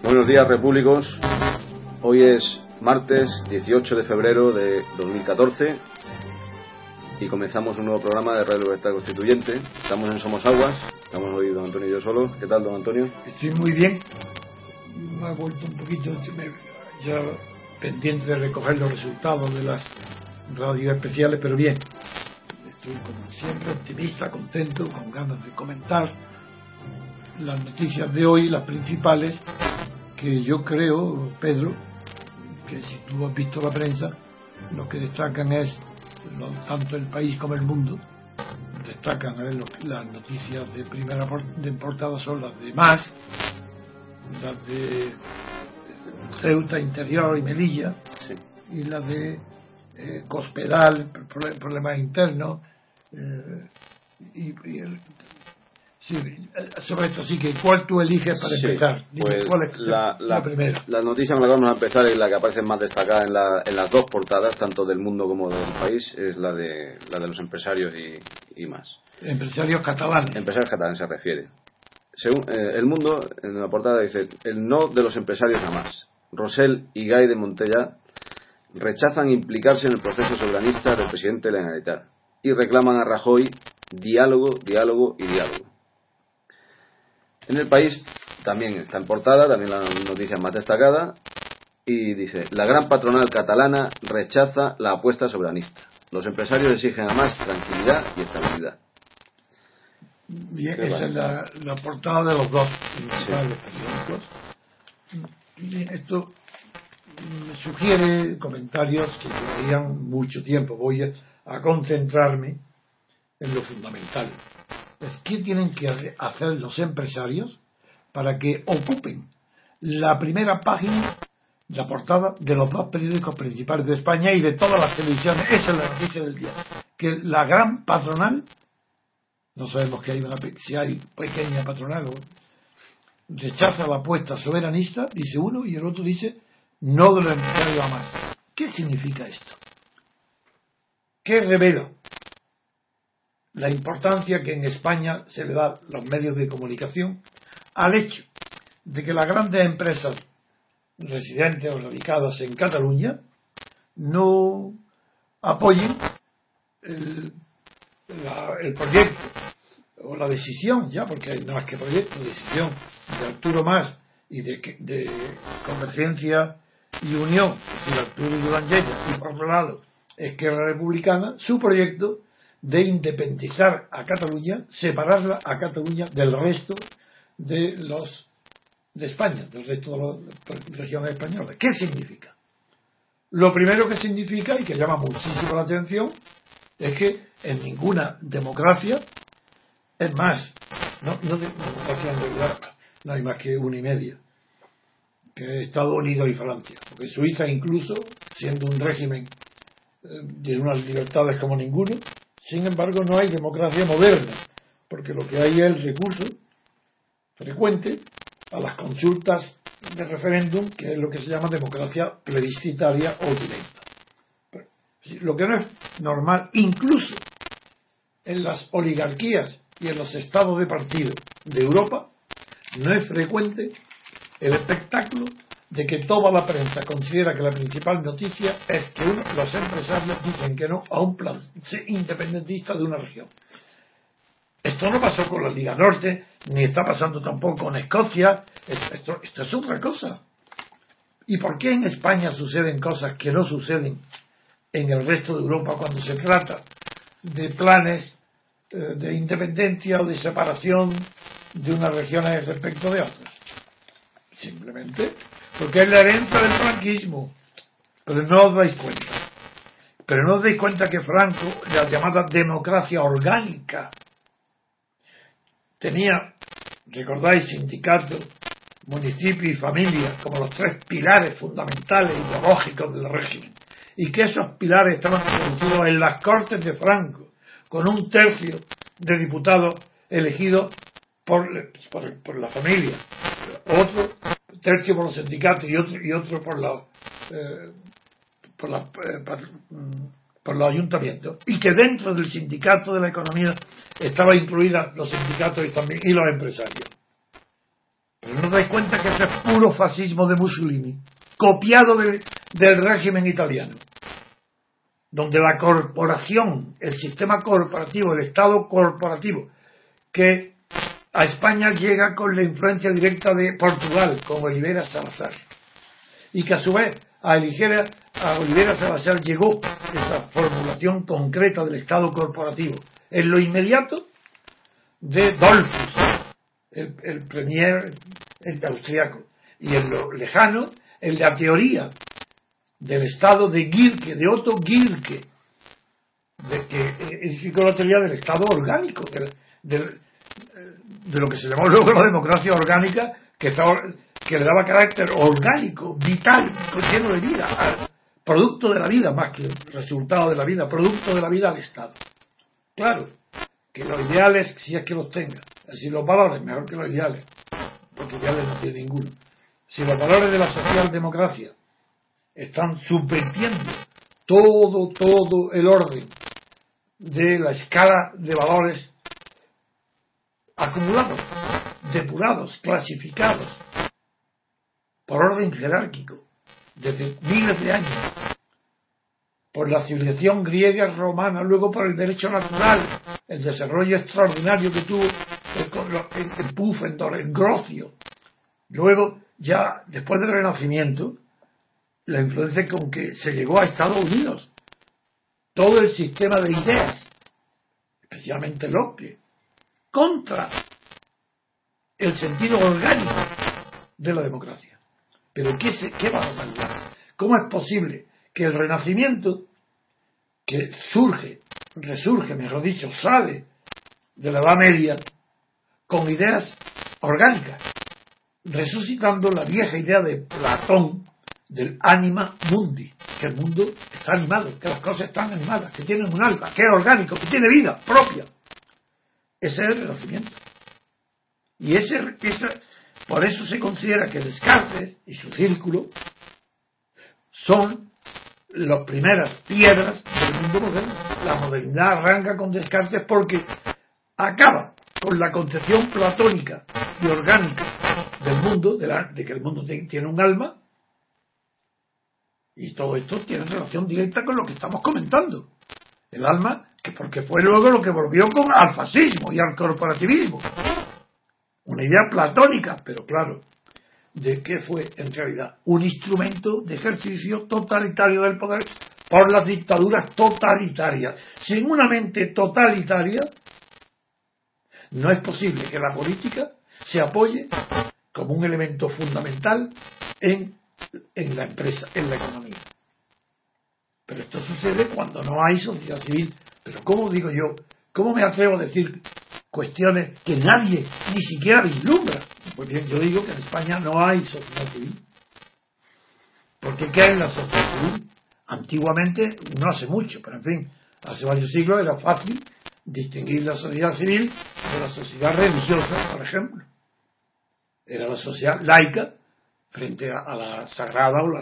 Buenos días, repúblicos. Hoy es martes 18 de febrero de 2014 y comenzamos un nuevo programa de Radio Libertad Constituyente. Estamos en Somos Aguas, estamos hoy don Antonio y yo solo. ¿Qué tal, don Antonio? Estoy muy bien. Me he vuelto un poquito ya pendiente de recoger los resultados de las radios especiales, pero bien. Estoy como siempre optimista, contento, con ganas de comentar las noticias de hoy, las principales, que yo creo, Pedro, que si tú has visto la prensa, lo que destacan es, tanto el país como el mundo, destacan las noticias de primera de portada son las de Más, las de Ceuta, Interior y Melilla, Sí. y las de Cospedal, problemas internos, sí, sobre esto sí, que ¿cuál tú eliges para empezar? Dime, Pues ¿cuál es la primera? La noticia con la que vamos a empezar es la que aparece más destacada en las dos portadas, tanto del mundo como del país, es la de los empresarios y más. Empresarios catalanes. Empresarios catalanes se refiere. Según El Mundo, en la portada dice: el no de los empresarios a más. Rosell y Gay de Montellà rechazan implicarse en el proceso soberanista del presidente de la Generalitat y reclaman a Rajoy diálogo, diálogo y diálogo. En el país también está en portada, también la noticia más destacada, y dice: la gran patronal catalana rechaza la apuesta soberanista. Los empresarios exigen además tranquilidad y estabilidad. Bien, esa es la portada de los dos principales periódicos. Bien, esto me sugiere comentarios que llevarían mucho tiempo. Voy a concentrarme en lo fundamental. ¿Qué tienen que hacer los empresarios para que ocupen la primera página, la portada de los dos periódicos principales de España y de todas las televisiones? Esa es la noticia del día. Que la gran patronal, no sabemos si hay pequeña patronal, rechaza la apuesta soberanista, dice uno, y el otro dice no de los empresarios a más. ¿Qué significa esto? ¿Qué revela la importancia que en España se le da los medios de comunicación al hecho de que las grandes empresas residentes o radicadas en Cataluña no apoyen el proyecto o la decisión, ya, porque hay más que proyecto, decisión de Arturo Mas y de Convergencia y Unión, es decir, Arturo y Durán Lleida, y por otro lado Esquerra Republicana, su proyecto de independizar a Cataluña, separarla a Cataluña del resto de España, del resto de las regiones españolas. ¿Qué significa? Lo primero que significa, y que llama muchísimo la atención, es que en ninguna democracia, es más, democracia en realidad no hay más que una y media, que es Estados Unidos y Francia, porque Suiza, incluso siendo un régimen de unas libertades como ninguno, sin embargo no hay democracia moderna, porque lo que hay es el recurso frecuente a las consultas de referéndum, que es lo que se llama democracia plebiscitaria o directa. Lo que no es normal, incluso en las oligarquías y en los estados de partido de Europa, no es frecuente el espectáculo de que toda la prensa considera que la principal noticia es que los empresarios dicen que no a un plan independentista de una región. Esto no pasó con la Liga Norte, ni está pasando tampoco con Escocia. Esto es otra cosa. ¿Y por qué en España suceden cosas que no suceden en el resto de Europa cuando se trata de planes de independencia o de separación de unas regiones respecto de otras? Simplemente porque es la herencia del franquismo. Pero no os dais cuenta. Pero no os dais cuenta que Franco, la llamada democracia orgánica, tenía, recordáis, sindicatos, municipio y familia como los tres pilares fundamentales ideológicos del régimen, y que esos pilares estaban reconocidos en las Cortes de Franco, con un tercio de diputados elegidos por la familia, otro tercio por los sindicatos y otro por los ayuntamientos, y que dentro del sindicato de la economía estaba incluida los sindicatos y los empresarios. Pero no dais cuenta que eso es puro fascismo de Mussolini, copiado del régimen italiano, donde la corporación, el sistema corporativo, el Estado corporativo, que a España llega con la influencia directa de Portugal, con Oliveira Salazar, y que a su vez a Oliveira Salazar llegó esa formulación concreta del Estado corporativo en lo inmediato de Dollfuss, el premier austriaco, y en lo lejano en la teoría del Estado de Gierke, de Otto Gierke, que edificó la teoría del Estado orgánico, de lo que se llamó luego la democracia orgánica, que le daba carácter orgánico, vital, lleno de vida, producto de la vida más que resultado de la vida, producto de la vida al Estado. Claro, que los ideales, si es que los tenga, si los valores, mejor que los ideales, porque ideales no tiene ninguno. Si los valores de la socialdemocracia están subvirtiendo todo el orden de la escala de valores acumulados, depurados, clasificados por orden jerárquico desde miles de años, por la civilización griega, romana, luego por el derecho natural, el desarrollo extraordinario que tuvo el Pufendorf, el Grocio, luego ya después del Renacimiento, la influencia con que se llegó a Estados Unidos, todo el sistema de ideas, especialmente Locke, contra el sentido orgánico de la democracia. Pero ¿qué va a pasar? ¿Cómo es posible que el Renacimiento, que resurge, mejor dicho, sale de la Edad Media con ideas orgánicas, resucitando la vieja idea de Platón del anima mundi, que el mundo está animado, que las cosas están animadas, que tienen un alma, que es orgánico, que tiene vida propia? Ese es el Renacimiento. Y por eso se considera que Descartes y su círculo son las primeras piedras del mundo moderno. La modernidad arranca con Descartes porque acaba con la concepción platónica y orgánica del mundo, de que el mundo tiene un alma, y todo esto tiene relación directa con lo que estamos comentando. El alma, porque fue luego lo que volvió al fascismo y al corporativismo. Una idea platónica, pero claro, de que fue en realidad un instrumento de ejercicio totalitario del poder por las dictaduras totalitarias. Sin una mente totalitaria, no es posible que la política se apoye como un elemento fundamental en la empresa, en la economía. Pero esto sucede cuando no hay sociedad civil. Pero ¿cómo digo yo? ¿Cómo me atrevo a decir cuestiones que nadie ni siquiera vislumbra? Pues bien, yo digo que en España no hay sociedad civil. Porque ¿qué es la sociedad civil? Antiguamente, no hace mucho, pero en fin, hace varios siglos era fácil distinguir la sociedad civil de la sociedad religiosa, por ejemplo. Era la sociedad laica frente a la sagrada o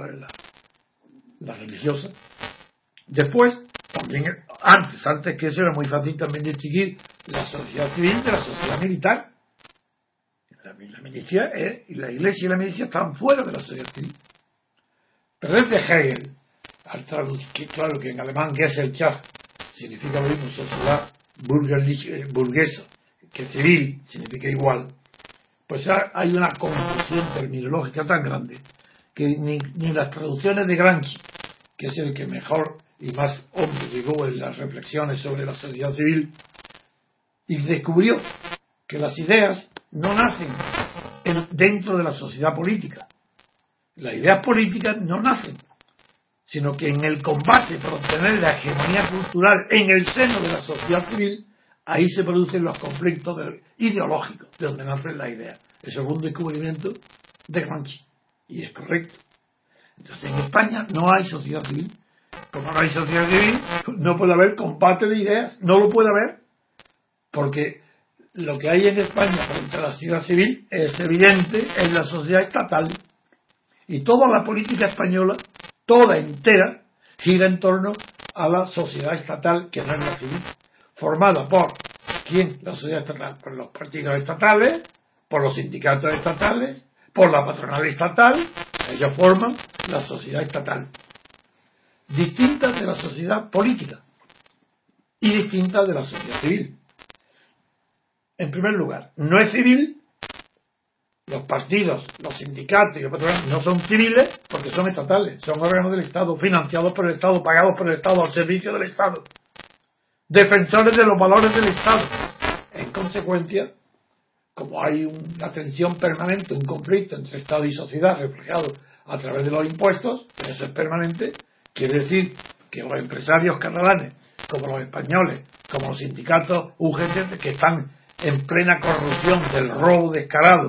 la religiosa. Después, también antes que eso era muy fácil también distinguir la sociedad civil de la sociedad militar. La milicia y la iglesia y la milicia están fuera de la sociedad civil. Pero desde Hegel, al traducir, claro que en alemán Gesellschaft significa lo mismo, sociedad burguesa, que civil significa igual, pues hay una confusión terminológica tan grande que ni las traducciones de Gramsci, que es el que mejor y más hombre llegó en las reflexiones sobre la sociedad civil, y descubrió que las ideas no nacen dentro de la sociedad política. Las ideas políticas no nacen, sino que en el combate por obtener la hegemonía cultural en el seno de la sociedad civil, ahí se producen los conflictos ideológicos, de donde nacen las ideas. Eso es un descubrimiento de Gramsci, y es correcto. Entonces, en España no hay sociedad civil. Como no hay sociedad civil, no puede haber combate de ideas, no lo puede haber, porque lo que hay en España frente a la sociedad civil es evidente en la sociedad estatal, y toda la política española, toda entera, gira en torno a la sociedad estatal, que no es la civil, formada por ¿quién? La sociedad estatal, por los partidos estatales, por los sindicatos estatales, por la patronal estatal. Ellos forman la sociedad estatal, distinta de la sociedad política y distinta de la sociedad civil. En primer lugar, no es civil. Los partidos, los sindicatos y los patronales no son civiles porque son estatales, son órganos del Estado, financiados por el Estado, pagados por el Estado, al servicio del Estado, defensores de los valores del Estado. En consecuencia, como hay una tensión permanente, un conflicto entre Estado y sociedad reflejado a través de los impuestos, eso es permanente, quiere decir que los empresarios catalanes, como los españoles, como los sindicatos UGT, que están en plena corrupción del robo descarado,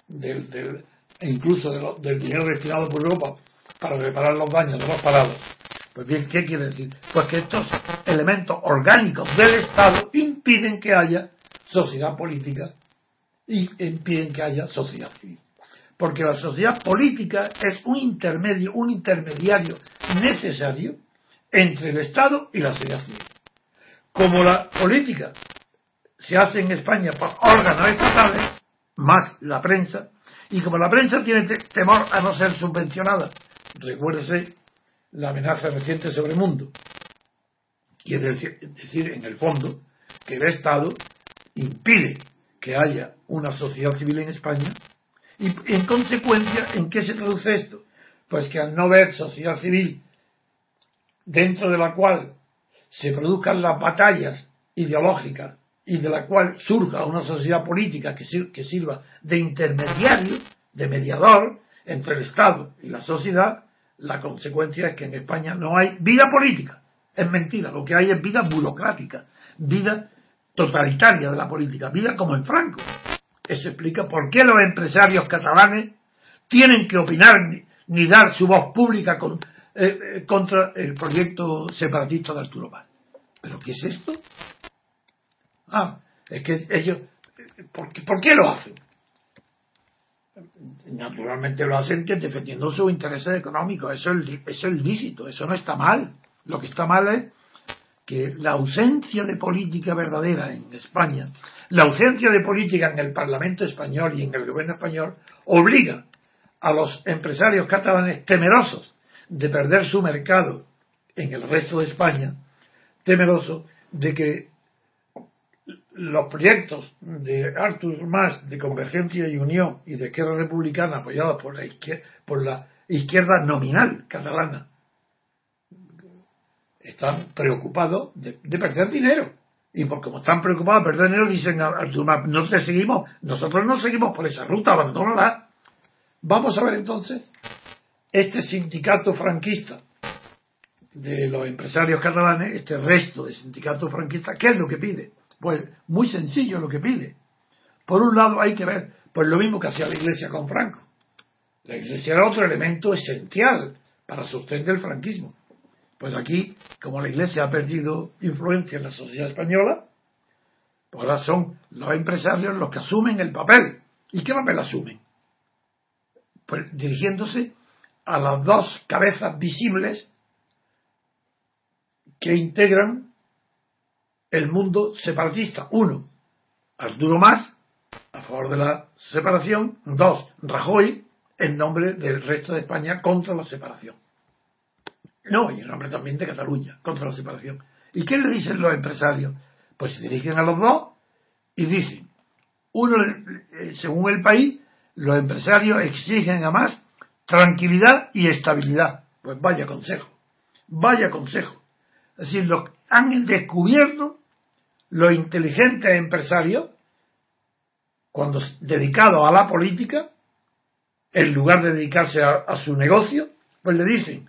e incluso del dinero destinado por Europa para reparar los daños de los parados. Pues bien, ¿qué quiere decir? Pues que estos elementos orgánicos del Estado impiden que haya sociedad política y impiden que haya sociedad civil. Porque la sociedad política es un intermediario necesario entre el Estado y la sociedad civil. Como la política se hace en España por órganos estatales, más la prensa, y como la prensa tiene temor a no ser subvencionada, recuérdese la amenaza reciente sobre el mundo, quiere decir en el fondo que el Estado impide que haya una sociedad civil en España, y en consecuencia, ¿en qué se traduce esto? Pues que al no ver sociedad civil dentro de la cual se produzcan las batallas ideológicas y de la cual surja una sociedad política que sirva de intermediario, de mediador entre el Estado y la sociedad, la consecuencia es que en España no hay vida política. Es mentira, lo que hay es vida burocrática, vida totalitaria de la política, vida como en Franco. Eso explica por qué los empresarios catalanes tienen que opinar ni dar su voz pública contra el proyecto separatista de Arturo Mas. ¿Pero qué es esto? Es que ellos, ¿por qué lo hacen? Naturalmente lo hacen defendiendo sus intereses económicos. Eso es lícito, eso no está mal. Lo que está mal es que la ausencia de política verdadera en España, la ausencia de política en el Parlamento español y en el gobierno español, obliga a los empresarios catalanes temerosos de perder su mercado en el resto de España, temerosos de que los proyectos de Artur Mas, de Convergencia y Unión y de Esquerra Republicana apoyados por la izquierda nominal catalana, están preocupados de perder dinero. Y como están preocupados de perder dinero, dicen a Artur Mas, nosotros no seguimos por esa ruta, abandónala. Vamos a ver entonces, este sindicato franquista de los empresarios catalanes, este resto de sindicatos franquistas, ¿qué es lo que pide? Pues muy sencillo lo que pide. Por un lado hay que ver, pues lo mismo que hacía la Iglesia con Franco. La Iglesia era otro elemento esencial para sostener el franquismo. Pues aquí, como la Iglesia ha perdido influencia en la sociedad española, pues ahora son los empresarios los que asumen el papel. ¿Y qué papel asumen? Pues dirigiéndose a las dos cabezas visibles que integran el mundo separatista. Uno, Arturo Mas, a favor de la separación. Dos, Rajoy, en nombre del resto de España, contra la separación. No, y en nombre también de Cataluña, contra la separación. ¿Y qué le dicen los empresarios? Pues se dirigen a los dos y dicen, uno, según El País, los empresarios exigen a Mas tranquilidad y estabilidad. Pues vaya consejo. Es decir, han descubierto los inteligentes empresarios, cuando dedicados a la política, en lugar de dedicarse a su negocio, pues le dicen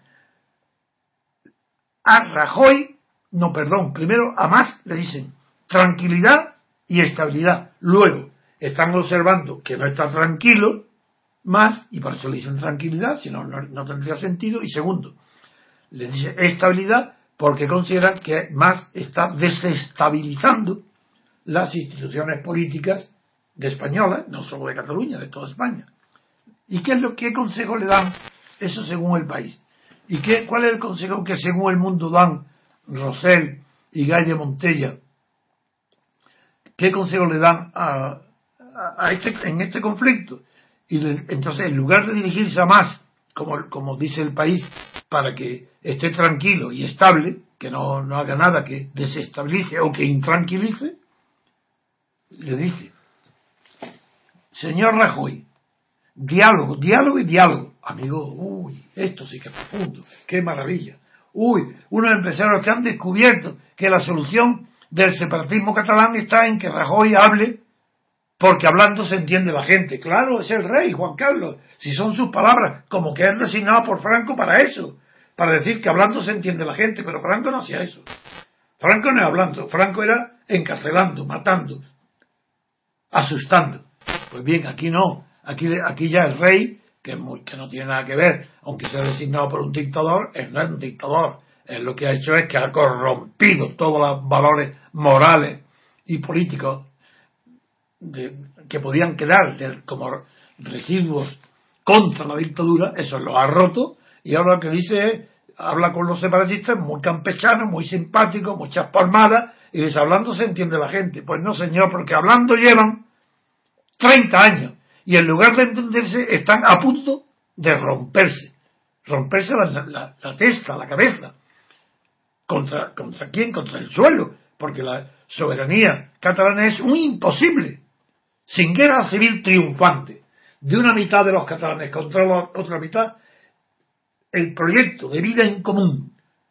a Rajoy, primero a Mas le dicen tranquilidad y estabilidad. Luego están observando que no está tranquilo Mas, y por eso le dicen tranquilidad, si no, no tendría sentido. Y segundo, le dicen estabilidad porque consideran que Mas está desestabilizando las instituciones políticas de españolas, no solo de Cataluña, de toda España. ¿Y qué consejo le dan? Eso según El País. ¿Y cuál es el consejo que según El Mundo dan Rosell y Gay de Montella? ¿Qué consejo le dan a en este conflicto. Y entonces, en lugar de dirigirse a más, como dice el país, para que esté tranquilo y estable, que no haga nada que desestabilice o que intranquilice, le dice: señor Rajoy, diálogo, diálogo y diálogo. Amigo, esto sí que es profundo, qué maravilla. Unos empresarios que han descubierto que la solución del separatismo catalán está en que Rajoy hable, porque hablando se entiende la gente. Claro, es el rey, Juan Carlos, si son sus palabras, como que es designado por Franco para eso, para decir que hablando se entiende la gente, pero Franco no hacía eso. Franco no era hablando, Franco era encarcelando, matando, asustando. Pues bien, aquí no, aquí ya el rey, que no tiene nada que ver, aunque sea designado por un dictador, él no es un dictador. Él lo que ha hecho es que ha corrompido todos los valores morales y políticos que podían quedar como residuos contra la dictadura. Eso lo ha roto, y ahora lo que dice es, habla con los separatistas, muy campechano, muy simpático, muchas palmadas, y dice: hablando se entiende la gente. Pues no, señor, porque hablando llevan 30 años, y en lugar de entenderse están a punto de romperse la testa, la cabeza. ¿Contra quién? Contra el suelo, porque la soberanía catalana es un imposible. Sin guerra civil triunfante de una mitad de los catalanes contra la otra mitad, el proyecto de vida en común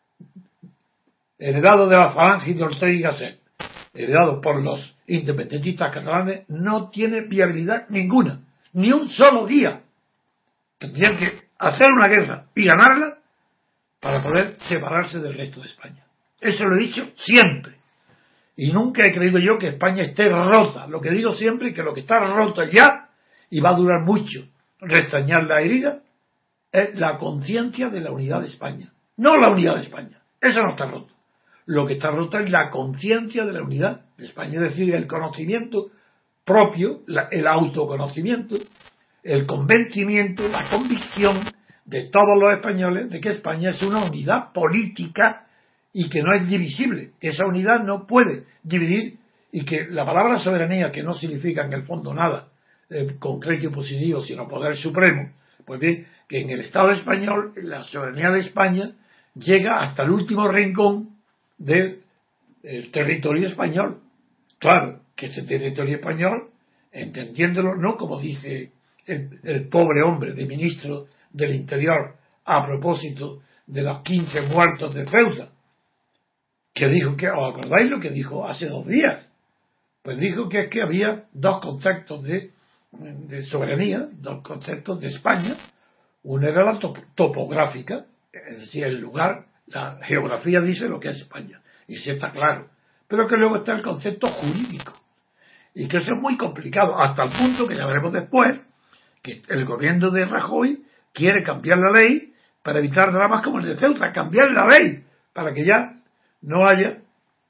heredado de la Falange y de Ortega y Gasset, heredado por los independentistas catalanes, no tiene viabilidad ninguna, ni un solo día. Tendrían que hacer una guerra y ganarla para poder separarse del resto de España. Eso lo he dicho siempre. Y nunca he creído yo que España esté rota. Lo que digo siempre es que lo que está roto ya, y va a durar mucho restañar la herida, es la conciencia de la unidad de España. No la unidad de España. Eso no está roto. Lo que está roto es la conciencia de la unidad de España. Es decir, el conocimiento propio, el autoconocimiento, el convencimiento, la convicción de todos los españoles de que España es una unidad política y que no es divisible. Esa unidad no puede dividir, y que la palabra soberanía, que no significa en el fondo nada concreto y positivo, sino poder supremo, pues bien, que en el Estado español la soberanía de España llega hasta el último rincón del territorio español. Claro, que ese territorio español, entendiéndolo no como dice el pobre hombre de ministro del Interior a propósito de los 15 muertos de Ceuta, que dijo que, ¿os acordáis lo que dijo hace 2 días? Pues dijo que es que había dos conceptos de soberanía, dos conceptos de España. Uno era la topográfica, es decir, el lugar, la geografía dice lo que es España, y sí está claro, pero que luego está el concepto jurídico, y que eso es muy complicado, hasta el punto que ya veremos después que el gobierno de Rajoy quiere cambiar la ley para evitar dramas como el de Ceuta, cambiar la ley para que ya no haya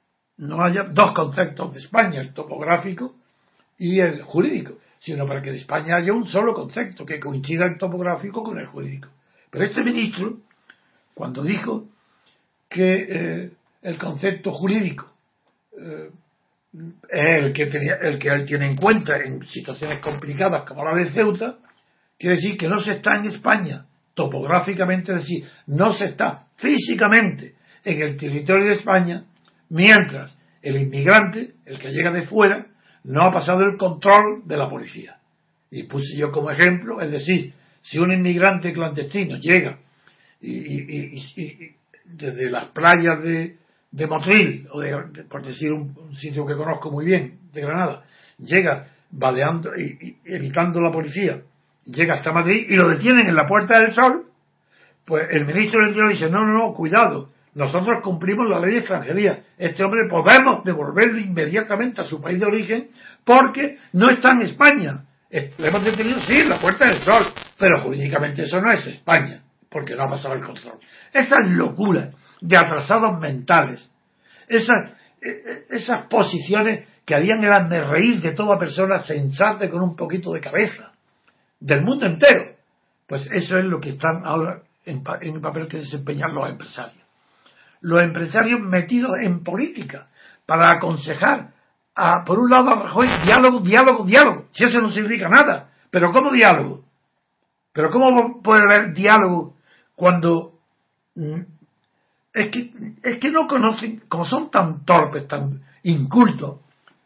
dos conceptos de España, el topográfico y el jurídico, sino para que de España haya un solo concepto que coincida el topográfico con el jurídico. Pero este ministro, cuando dijo que el concepto jurídico es el que él tiene en cuenta en situaciones complicadas como la de Ceuta, quiere decir que no se está en España topográficamente, es decir, no se está físicamente en el territorio de España, mientras el inmigrante, el que llega de fuera, no ha pasado el control de la policía. Y puse yo como ejemplo, es decir, si un inmigrante clandestino llega y desde las playas de Motril, o por decir un sitio que conozco muy bien, de Granada, llega baleando y evitando la policía, llega hasta Madrid y lo detienen en la Puerta del Sol, pues el ministro del Interior dice: no, cuidado, nosotros cumplimos la ley de extranjería, este hombre podemos devolverlo inmediatamente a su país de origen porque no está en España. Le hemos detenido, sí, en la Puerta del Sol, pero jurídicamente eso no es España, porque no ha pasado el control. Esas locuras de atrasados mentales, esas posiciones que harían el hazmerreír de toda persona sensata con un poquito de cabeza, del mundo entero, pues eso es lo que están ahora en el papel que desempeñan los empresarios. Los empresarios metidos en política para aconsejar por un lado a Rajoy, diálogo, diálogo, diálogo. Si eso no significa nada. ¿Pero cómo diálogo? ¿Pero cómo puede haber diálogo cuando es que no conocen, como son tan torpes, tan incultos,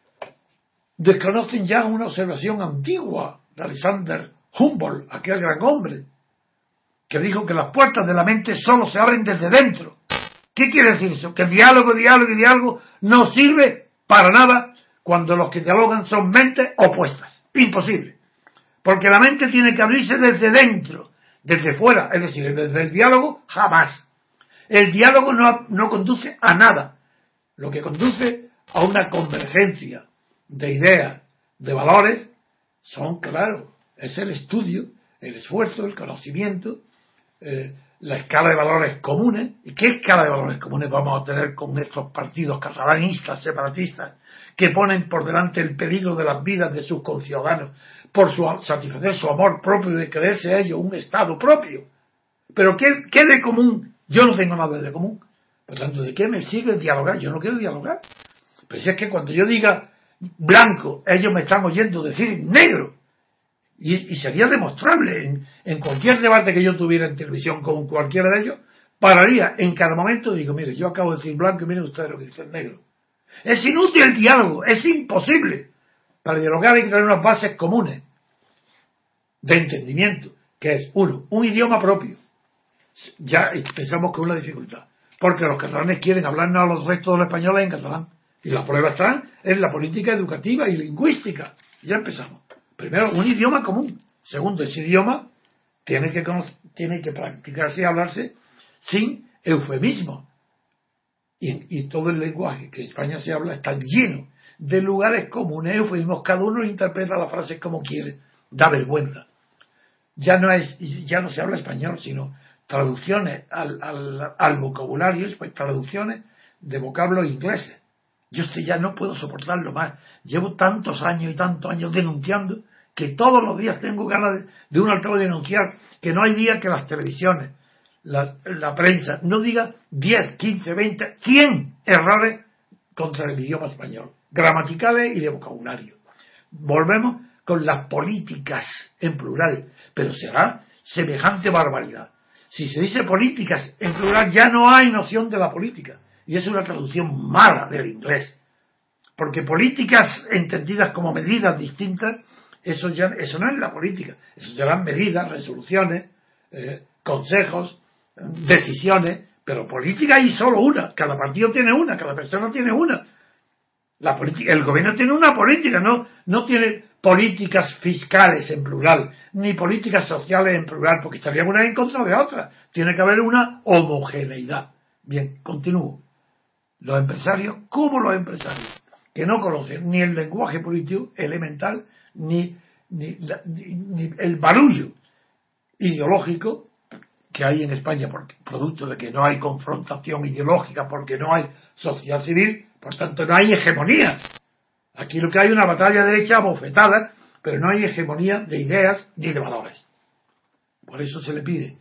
desconocen ya una observación antigua de Alexander Humboldt, aquel gran hombre, que dijo que las puertas de la mente solo se abren desde dentro. ¿Qué quiere decir eso? Que el diálogo, diálogo y diálogo no sirve para nada cuando los que dialogan son mentes opuestas. Imposible. Porque la mente tiene que abrirse desde dentro, desde fuera, es decir, desde el diálogo jamás. El diálogo no conduce a nada. Lo que conduce a una convergencia de ideas, de valores, son, claro, es el estudio, el esfuerzo, el conocimiento, la escala de valores comunes. ¿Y qué escala de valores comunes vamos a tener con estos partidos catalanistas, separatistas, que ponen por delante el peligro de las vidas de sus conciudadanos por satisfacer su amor propio y de creerse a ellos un Estado propio? ¿Pero qué de común? Yo no tengo nada de común. Por tanto, ¿de qué me sirve dialogar? Yo no quiero dialogar. Pero si es que cuando yo diga blanco, ellos me están oyendo decir negro. Y sería demostrable en cualquier debate que yo tuviera en televisión con cualquiera de ellos, pararía en cada momento y digo, mire, yo acabo de decir blanco y miren ustedes lo que dicen negro. Es inútil el diálogo, es imposible. Para dialogar hay que tener unas bases comunes de entendimiento, que es, uno, un idioma propio. Ya pensamos que es una dificultad, porque los catalanes quieren hablarnos a los restos de los españoles en catalán. Y la prueba está en la política educativa y lingüística. Ya empezamos. Primero, un idioma común. Segundo, ese idioma tiene que practicarse y hablarse sin eufemismo. Y todo el lenguaje que en España se habla está lleno de lugares comunes, eufemismos. Cada uno interpreta las frases como quiere. Da vergüenza. Ya no se habla español, sino traducciones al vocabulario, traducciones de vocablos ingleses. Yo ya no puedo soportarlo más. Llevo tantos años y tantos años denunciando que todos los días tengo ganas de un alto de denunciar que no hay día que las televisiones, la prensa, no diga 10, 15, 20, 100 errores contra el idioma español, gramaticales y de vocabulario. Volvemos con las políticas en plural, pero será semejante barbaridad. Si se dice políticas en plural ya no hay noción de la política. Y es una traducción mala del inglés. Porque políticas entendidas como medidas distintas, eso no es la política. Eso serán medidas, resoluciones, consejos, decisiones. Pero política hay solo una. Cada partido tiene una, cada persona tiene una. El gobierno tiene una política, no tiene políticas fiscales en plural, ni políticas sociales en plural, porque estarían una en contra de otra. Tiene que haber una homogeneidad. Bien, continúo. Los empresarios, como los empresarios, que no conocen ni el lenguaje político elemental, ni el barullo ideológico que hay en España, porque producto de que no hay confrontación ideológica, porque no hay sociedad civil, por tanto no hay hegemonía. Aquí lo que hay es una batalla derecha bofetada, pero no hay hegemonía de ideas ni de valores. Por eso se le pide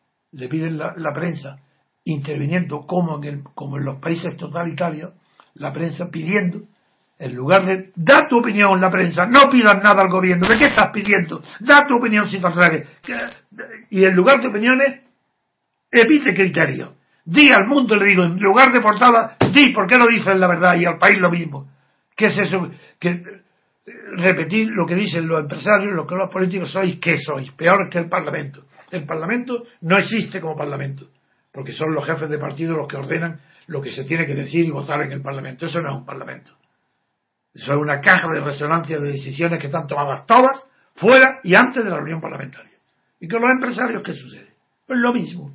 la prensa interviniendo como en los países totalitarios, la prensa pidiendo, en lugar de dar tu opinión, la prensa, no pidas nada al gobierno, ¿de qué estás pidiendo? Da tu opinión si te atreves. Y en lugar de opiniones, emite criterios. Di al mundo, le digo, en lugar de portada, di por qué no dices la verdad, y al país lo mismo. ¿Qué es eso? Que repetir lo que dicen los empresarios, lo que los políticos sois, ¿qué sois? Peor que el Parlamento. El Parlamento no existe como Parlamento, porque son los jefes de partido los que ordenan lo que se tiene que decir y votar en el Parlamento. Eso no es un Parlamento. Eso es una caja de resonancia de decisiones que están tomadas todas fuera y antes de la reunión parlamentaria. ¿Y con los empresarios qué sucede? Pues lo mismo.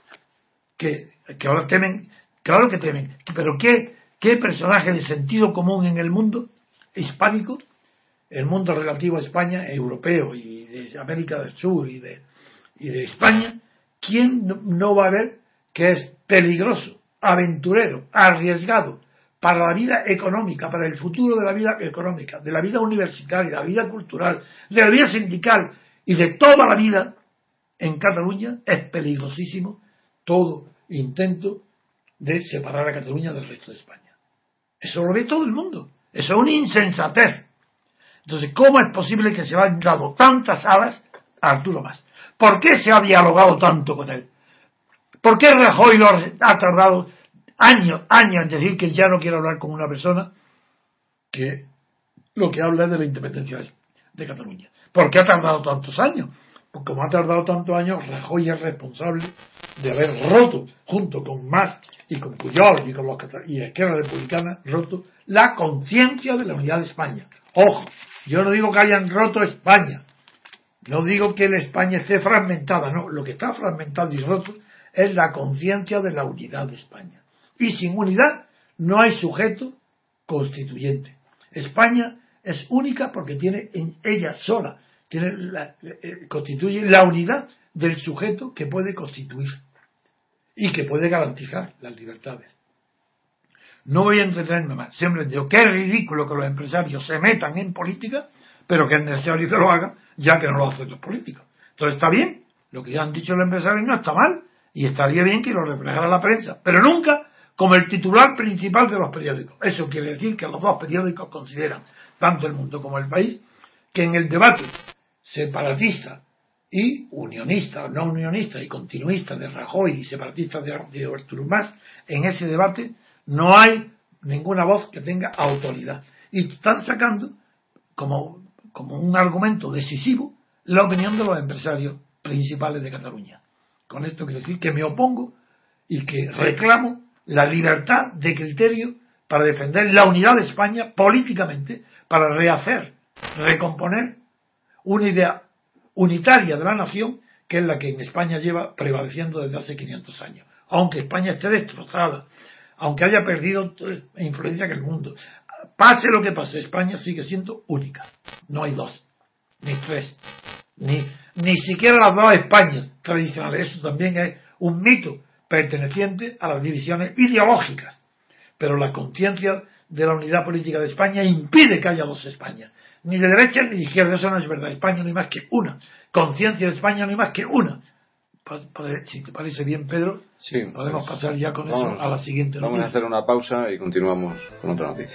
Que ahora temen, claro que temen, pero ¿qué personaje de sentido común en el mundo hispánico, el mundo relativo a España, europeo y de América del Sur y de España, quién no va a ver que es peligroso, aventurero, arriesgado para la vida económica, para el futuro de la vida económica, de la vida universitaria, de la vida cultural, de la vida sindical y de toda la vida en Cataluña? Es peligrosísimo todo intento de separar a Cataluña del resto de España. Eso lo ve todo el mundo. Eso es una insensatez. Entonces, ¿cómo es posible que se hayan dado tantas alas a Arturo Mas? ¿Por qué se ha dialogado tanto con él? ¿Por qué Rajoy ha tardado años en decir que ya no quiere hablar con una persona que lo que habla es de la independencia de Cataluña? ¿Por qué ha tardado tantos años? Pues como ha tardado tantos años, Rajoy es responsable de haber roto, junto con Mas y con Pujol y con los y Esquerra Republicana, roto la conciencia de la unidad de España. Ojo, yo no digo que hayan roto España, no digo que la España esté fragmentada, no, lo que está fragmentado y roto es la conciencia de la unidad de España. Y sin unidad no hay sujeto constituyente. España es única porque tiene en ella sola, constituye la unidad del sujeto que puede constituir y que puede garantizar las libertades. No voy a entretenerme más, siempre digo que es ridículo que los empresarios se metan en política, pero que es necesario que lo hagan, ya que no lo hacen los políticos. Entonces está bien, lo que ya han dicho los empresarios no está mal, y estaría bien que lo reflejara la prensa, pero nunca como el titular principal de los periódicos. Eso quiere decir que los dos periódicos consideran, tanto El Mundo como El País, que en el debate separatista y unionista, no unionista y continuista de Rajoy y separatista de Arturo Mas, en ese debate no hay ninguna voz que tenga autoridad. Y están sacando como un argumento decisivo la opinión de los empresarios principales de Cataluña. Con esto quiero decir que me opongo y que reclamo la libertad de criterio para defender la unidad de España políticamente, para rehacer, recomponer una idea unitaria de la nación, que es la que en España lleva prevaleciendo desde hace 500 años. Aunque España esté destrozada, aunque haya perdido influencia en el mundo, pase lo que pase, España sigue siendo única. No hay dos, ni tres, ni siquiera las dos Españas tradicionales. Eso también es un mito perteneciente a las divisiones ideológicas. Pero la conciencia de la unidad política de España impide que haya dos Españas. Ni de derecha ni de izquierda, eso no es verdad. España no hay más que una. Conciencia de España no hay más que una. Si te parece bien, Pedro, sí, podemos pasar ya con eso a la siguiente noticia. Vamos a hacer una pausa y continuamos con otra noticia.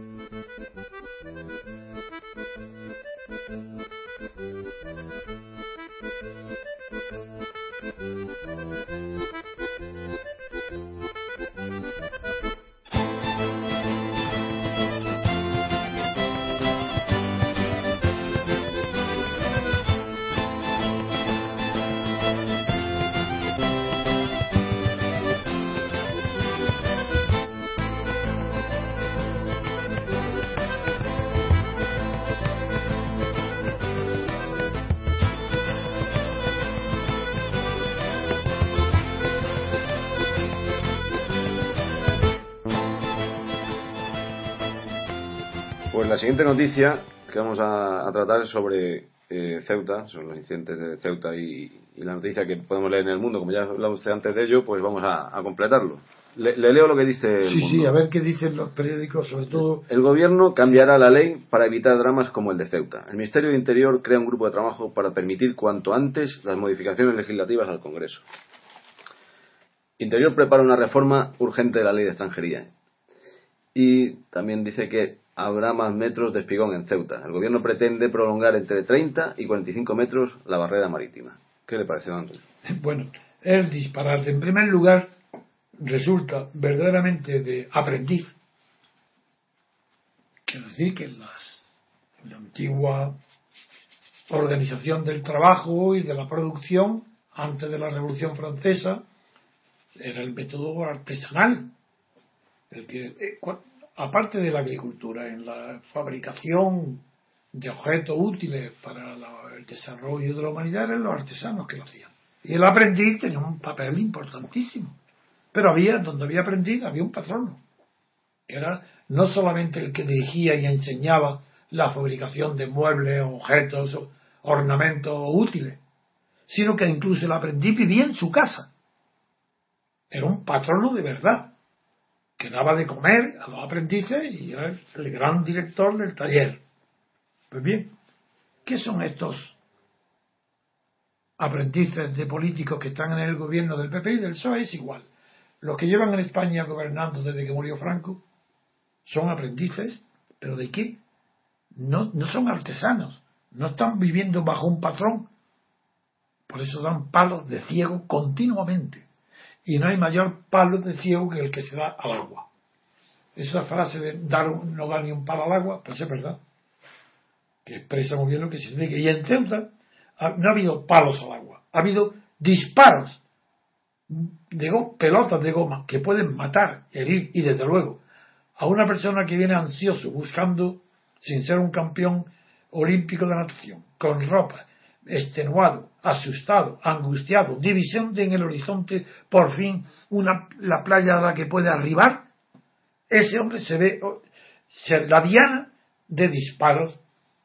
Pues la siguiente noticia que vamos a tratar es sobre Ceuta, sobre los incidentes de Ceuta y la noticia que podemos leer en El Mundo. Como ya hablaba usted antes de ello, pues vamos a completarlo. Le leo lo que dice El Mundo. Sí, a ver qué dicen los periódicos, sobre todo. El gobierno cambiará la ley para evitar dramas como el de Ceuta. El Ministerio de Interior crea un grupo de trabajo para permitir cuanto antes las modificaciones legislativas al Congreso. Interior prepara una reforma urgente de la ley de extranjería. Y también dice que habrá más metros de espigón en Ceuta. El gobierno pretende prolongar entre 30 y 45 metros la barrera marítima. ¿Qué le parece, don Antonio? Bueno, es disparate. En primer lugar, resulta verdaderamente de aprendiz. Quiero decir que en la antigua organización del trabajo y de la producción, antes de la Revolución Francesa, era el método artesanal. El que, aparte de la agricultura, en la fabricación de objetos útiles para el desarrollo de la humanidad, eran los artesanos que lo hacían. Y el aprendiz tenía un papel importantísimo. Pero donde había aprendiz, había un patrono, que era no solamente el que dirigía y enseñaba la fabricación de muebles, objetos, ornamentos útiles, sino que incluso el aprendiz vivía en su casa. Era un patrono de verdad, que daba de comer a los aprendices y era el gran director del taller. Pues bien, ¿qué son estos aprendices de políticos que están en el gobierno del PP y del PSOE? Es igual. Los que llevan en España gobernando desde que murió Franco son aprendices ¿Pero de qué? No son artesanos, no están viviendo bajo un patrón. Por eso dan palos de ciego continuamente. Y no hay mayor palo de ciego que el que se da al agua. Esa frase de no dar ni un palo al agua, pues es verdad. Que expresa muy bien lo que significa. Y en Ceuta no ha habido palos al agua, ha habido disparos pelotas de goma que pueden matar, herir y desde luego a una persona que viene ansioso buscando, sin ser un campeón olímpico de natación, con ropa, extenuado, asustado, angustiado, división en el horizonte, por fin la playa a la que puede arribar, ese hombre se ve la diana de disparos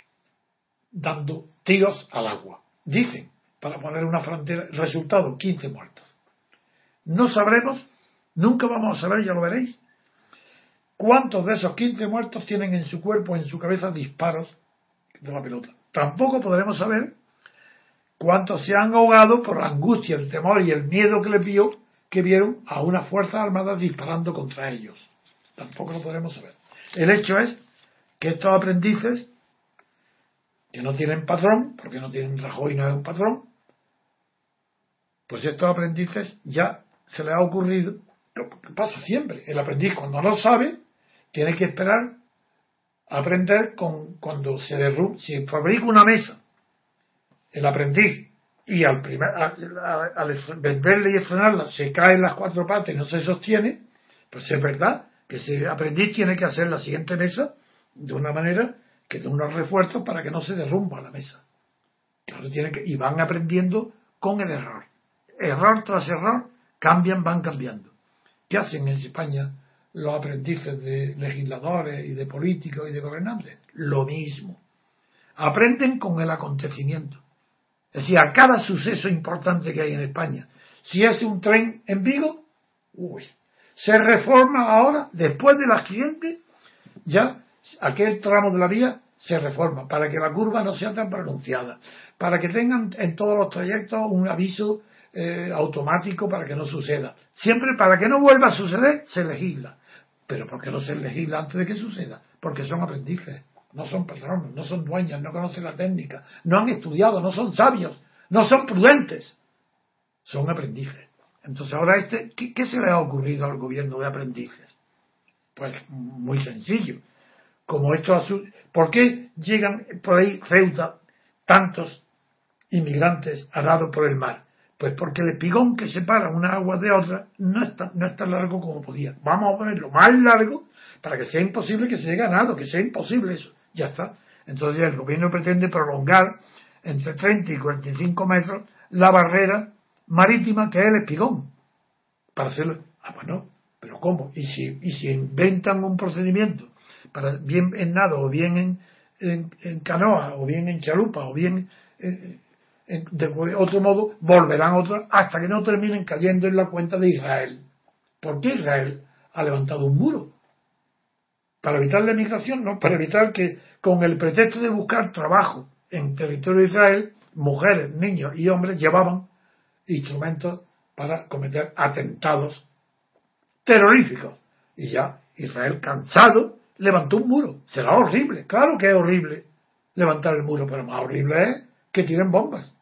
dando tiros al agua. Dicen, para poner una frontera, el resultado, 15 muertos. No sabremos, nunca vamos a saber, ya lo veréis, cuántos de esos 15 muertos tienen en su cuerpo, en su cabeza, disparos de la pelota. Tampoco podremos saber cuántos se han ahogado por la angustia, el temor y el miedo que vieron a unas fuerzas armadas disparando contra ellos. Tampoco lo podremos saber. El hecho es que estos aprendices, que no tienen patrón, porque no tienen Rajoy, no es un patrón, pues estos aprendices ya se les ha ocurrido, lo que pasa siempre, el aprendiz cuando no sabe, tiene que esperar a aprender cuando si fabrica una mesa, el aprendiz, y al venderle y frenarla se caen las cuatro patas y no se sostiene, pues es verdad que ese aprendiz tiene que hacer la siguiente mesa de una manera que dé unos refuerzos para que no se derrumba la mesa. Claro, y van aprendiendo con el error. Error tras error, van cambiando. ¿Qué hacen en España los aprendices de legisladores y de políticos y de gobernantes? Lo mismo. Aprenden con el acontecimiento. Es decir, a cada suceso importante que hay en España. Si es un tren en Vigo, se reforma ahora, después del accidente, ya aquel tramo de la vía se reforma para que la curva no sea tan pronunciada, para que tengan en todos los trayectos un aviso automático para que no suceda. Siempre para que no vuelva a suceder, se legisla. Pero ¿por qué no se legisla antes de que suceda? Porque son aprendices, no son patronos, no son dueñas, no conocen la técnica, no han estudiado, no son sabios, no son prudentes, son aprendices. Entonces ahora ¿qué se le ha ocurrido al gobierno de aprendices? Pues muy sencillo. Como ¿por qué llegan por ahí Ceuta tantos inmigrantes arados por el mar? Pues porque el espigón que separa una agua de otra no es tan largo como podía. Vamos a ponerlo más largo para que sea imposible que se llegue a nado, que sea imposible eso. Ya está. Entonces el gobierno pretende prolongar entre 30 y 45 metros la barrera marítima que es el espigón. Para hacerlo. Bueno, pero ¿cómo? ¿Y si inventan un procedimiento para bien en nado o bien en canoa o bien en chalupa o bien de otro modo, volverán otros hasta que no terminen cayendo en la cuenta de Israel? ¿Por qué Israel ha levantado un muro? ¿Para evitar la migración? No, para evitar que con el pretexto de buscar trabajo en territorio de Israel, mujeres, niños y hombres llevaban instrumentos para cometer atentados terroríficos. Y ya Israel, cansado, levantó un muro. Será horrible, claro que es horrible levantar el muro, pero más horrible es que tiren bombas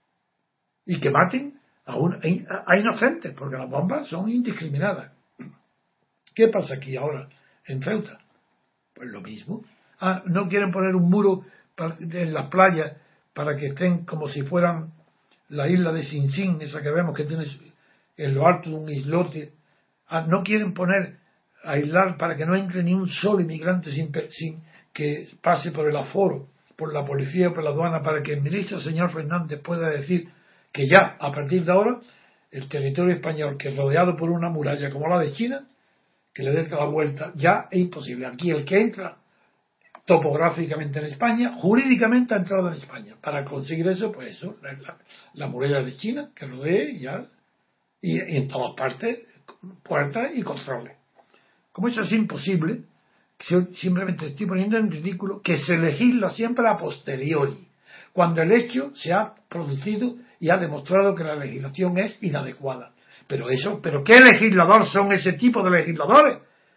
y que maten a inocentes, porque las bombas son indiscriminadas. ¿Qué pasa aquí ahora en Ceuta? Pues lo mismo. No quieren poner un muro en las playas para que estén como si fueran la isla de Sinsín, esa que vemos que tiene en lo alto de un islote. No quieren aislar para que no entre ni un solo inmigrante sin que pase por el aforo, por la policía o por la aduana, para que el ministro señor Fernández pueda decir que ya, a partir de ahora, el territorio español, que es rodeado por una muralla como la de China, que le dé la vuelta, ya es imposible. Aquí el que entra topográficamente en España, jurídicamente ha entrado en España. Para conseguir eso, pues eso, la muralla de China, que rodee ya, y en todas partes, puertas y controles. Como eso es imposible, simplemente estoy poniendo en ridículo que se legisla siempre a posteriori, cuando el hecho se ha producido y ha demostrado que la legislación es inadecuada. Pero ¿qué legislador son ese tipo de legisladores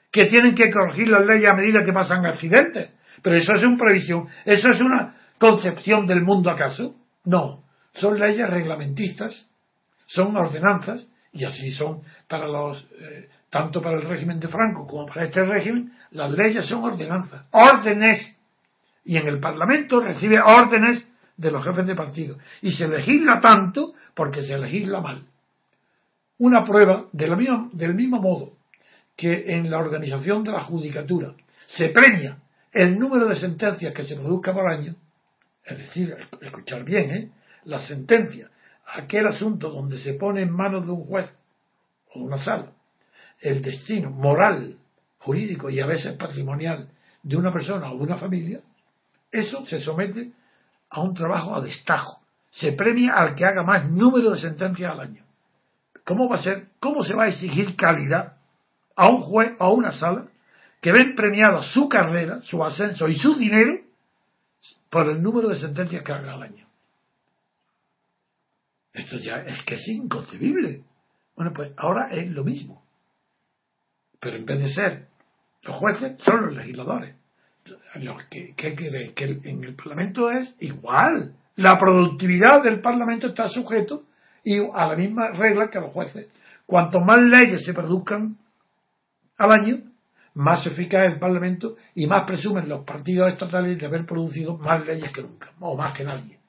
que tienen que corregir las leyes a medida que pasan accidentes. Pero eso es una previsión, eso es una concepción del mundo, ¿acaso? No, son leyes reglamentistas, son ordenanzas, y así son para tanto para el régimen de Franco como para este régimen, las leyes son ordenanzas, órdenes, y en el Parlamento recibe órdenes de los jefes de partido, y se legisla tanto porque se legisla mal. Una prueba del mismo modo que en la organización de la judicatura se premia el número de sentencias que se produzca por año, es decir, escuchar bien, las sentencias, aquel asunto donde se pone en manos de un juez o de una sala el destino moral, jurídico y a veces patrimonial de una persona o de una familia, eso se somete a un trabajo a destajo. Se premia al que haga más número de sentencias al año. ¿Cómo se va a exigir calidad a un juez o a una sala que ven premiada su carrera, su ascenso y su dinero por el número de sentencias que haga al año? Esto ya es que es inconcebible. Bueno, pues ahora es lo mismo. Pero en vez de ser los jueces, son los legisladores. ¿Qué quiere? Que en el Parlamento es igual. La productividad del Parlamento está sujeto a la misma regla que los jueces. Cuanto más leyes se produzcan al año, más eficaz es el Parlamento y más presumen los partidos estatales de haber producido más leyes que nunca, o más que nadie.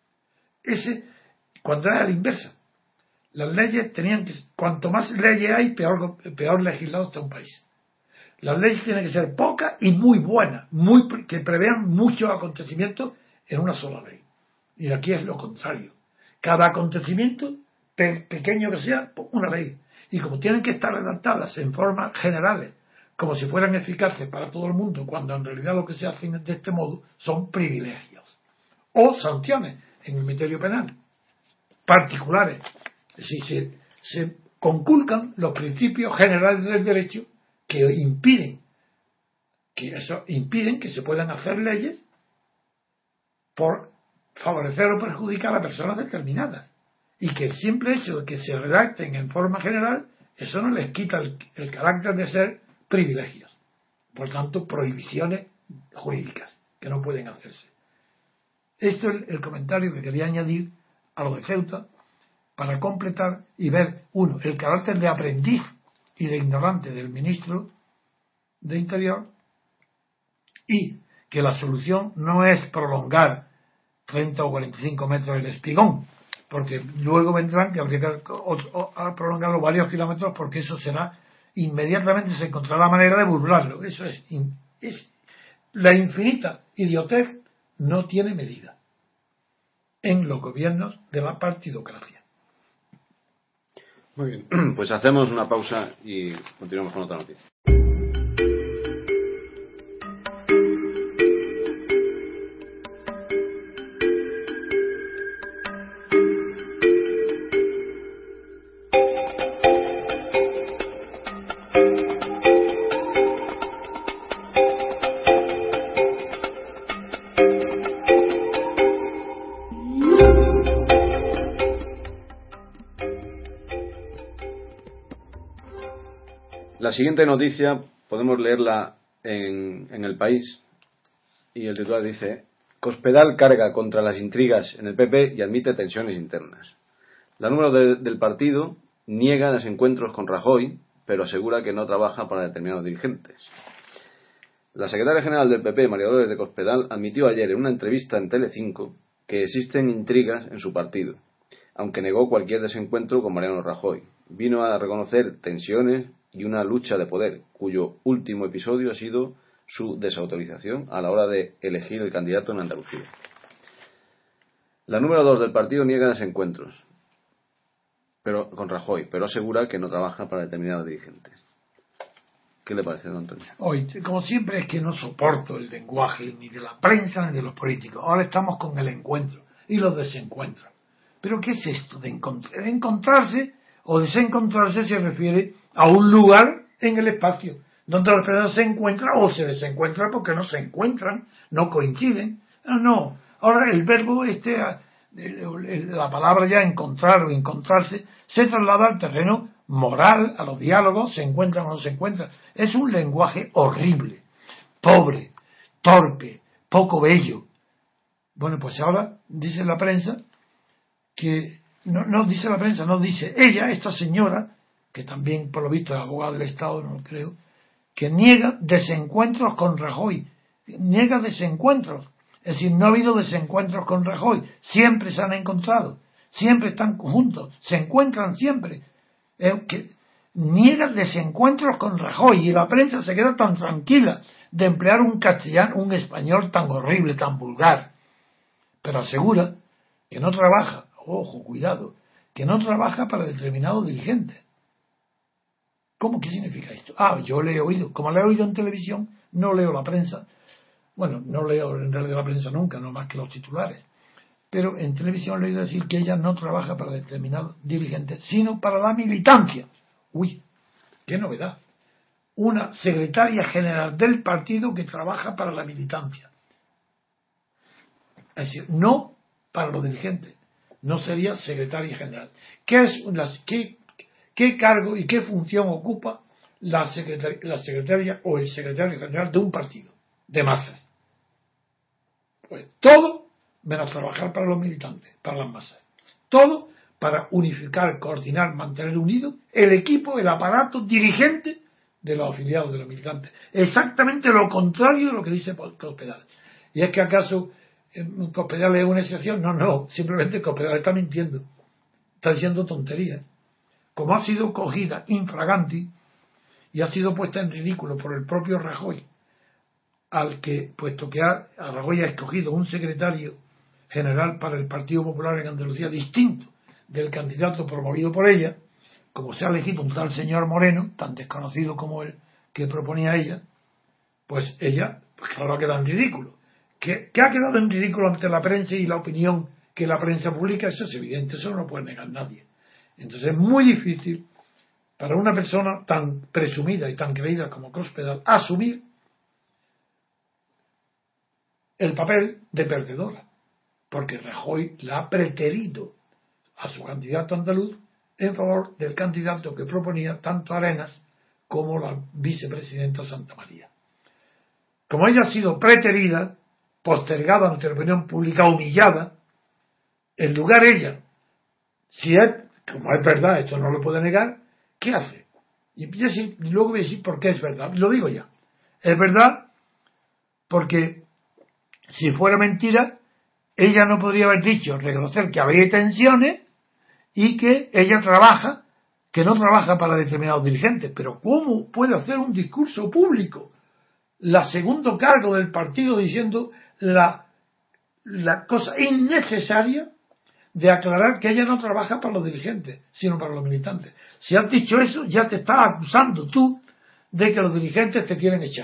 Cuando era a la inversa, las leyes cuanto más leyes hay, peor legislado está un país. Las leyes tienen que ser pocas y muy buenas, que prevean muchos acontecimientos en una sola ley. Y aquí es lo contrario. Cada acontecimiento, pequeño que sea, una ley. Y como tienen que estar redactadas en formas generales, como si fueran eficaces para todo el mundo, cuando en realidad lo que se hace de este modo son privilegios o sanciones en el ministerio penal particulares. Es decir, se conculcan los principios generales del derecho que impiden que se puedan hacer leyes por favorecer o perjudicar a personas determinadas, y que el simple hecho de que se redacten en forma general, eso no les quita el carácter de ser privilegios, por tanto prohibiciones jurídicas que no pueden hacerse. Esto es el comentario que quería añadir a lo de Ceuta, para completar y ver, el carácter de aprendiz y de ignorante del ministro de Interior, y que la solución no es prolongar 30 o 45 metros el espigón, porque luego vendrán que habría que prolongarlo varios kilómetros, porque eso será, inmediatamente se encontrará la manera de burlarlo. Eso es la infinita idiotez, no tiene medida en los gobiernos de la partidocracia. Muy bien, pues hacemos una pausa y continuamos con otra noticia. La siguiente noticia podemos leerla en El País, y el titular dice: Cospedal carga contra las intrigas en el PP y admite tensiones internas. La número del partido niega desencuentros con Rajoy, pero asegura que no trabaja para determinados dirigentes. La secretaria general del PP, María Dolores de Cospedal, admitió ayer en una entrevista en Telecinco que existen intrigas en su partido, aunque negó cualquier desencuentro con Mariano Rajoy. Vino a reconocer tensiones y una lucha de poder, cuyo último episodio ha sido su desautorización a la hora de elegir el candidato en Andalucía. La número 2 del partido niega desencuentros con Rajoy, pero asegura que no trabaja para determinados dirigentes. ¿Qué le parece, don Antonio? Hoy, como siempre, es que no soporto el lenguaje ni de la prensa ni de los políticos. Ahora estamos con el encuentro y los desencuentros. ¿Pero qué es esto de encontrarse o desencontrarse? Se refiere a un lugar en el espacio donde las personas se encuentran o se desencuentran porque no se encuentran, no coinciden. No. Ahora el verbo la palabra ya encontrar o encontrarse se traslada al terreno moral, a los diálogos, se encuentran o no se encuentran. Es un lenguaje horrible, pobre, torpe, poco bello. Bueno, pues ahora dice la prensa que, no dice la prensa, no dice ella, esta señora, que también por lo visto es abogada del Estado, no creo, que niega desencuentros con Rajoy, niega desencuentros. Es decir, no ha habido desencuentros con Rajoy, siempre se han encontrado, siempre están juntos, se encuentran siempre. Que niega desencuentros con Rajoy y la prensa se queda tan tranquila de emplear un castellano, un español tan horrible, tan vulgar, pero asegura que no trabaja, ojo, cuidado, que no trabaja para determinados dirigentes. ¿Cómo? ¿Qué significa esto? Yo le he oído, como le he oído en televisión, no leo la prensa. Bueno, no leo en realidad la prensa nunca, no más que los titulares. Pero en televisión le he oído decir que ella no trabaja para determinados dirigentes, sino para la militancia. Uy, qué novedad. Una secretaria general del partido que trabaja para la militancia. Es decir, no para los dirigentes. No sería secretaria general. ¿Qué cargo y qué función ocupa la secretaria o el secretario general de un partido de masas? Pues todo menos trabajar para los militantes, para las masas. Todo para unificar, coordinar, mantener unido el equipo, el aparato dirigente de los afiliados de los militantes. Exactamente lo contrario de lo que dice Cospedal. ¿Y es que acaso Cospedal es una excepción? No, simplemente Cospedal está mintiendo, está diciendo tonterías. Como ha sido cogida infraganti y ha sido puesta en ridículo por el propio Rajoy, al que, puesto que a Rajoy ha escogido un secretario general para el Partido Popular en Andalucía distinto del candidato promovido por ella, como se ha elegido un tal señor Moreno, tan desconocido como el que proponía ella, pues ella, pues claro, ha quedado en ridículo. ¿Qué ha quedado en ridículo ante la prensa y la opinión que la prensa publica? Eso es evidente, eso no lo puede negar nadie. Entonces es muy difícil para una persona tan presumida y tan creída como Cospedal asumir el papel de perdedora, porque Rajoy la ha preterido a su candidato andaluz en favor del candidato que proponía tanto Arenas como la vicepresidenta Santamaría. Como ella ha sido preterida, postergada ante la opinión pública, humillada, en lugar ella, si es, como es verdad, esto no lo puede negar, ¿qué hace? Y luego voy a decir por qué es verdad, lo digo ya. Es verdad porque si fuera mentira, ella no podría haber dicho, reconocer que había tensiones y que ella trabaja, que no trabaja para determinados dirigentes. Pero ¿cómo puede hacer un discurso público la segundo cargo del partido diciendo la cosa innecesaria de aclarar que ella no trabaja para los dirigentes, sino para los militantes? Si has dicho eso, ya te estás acusando tú de que los dirigentes te quieren echar.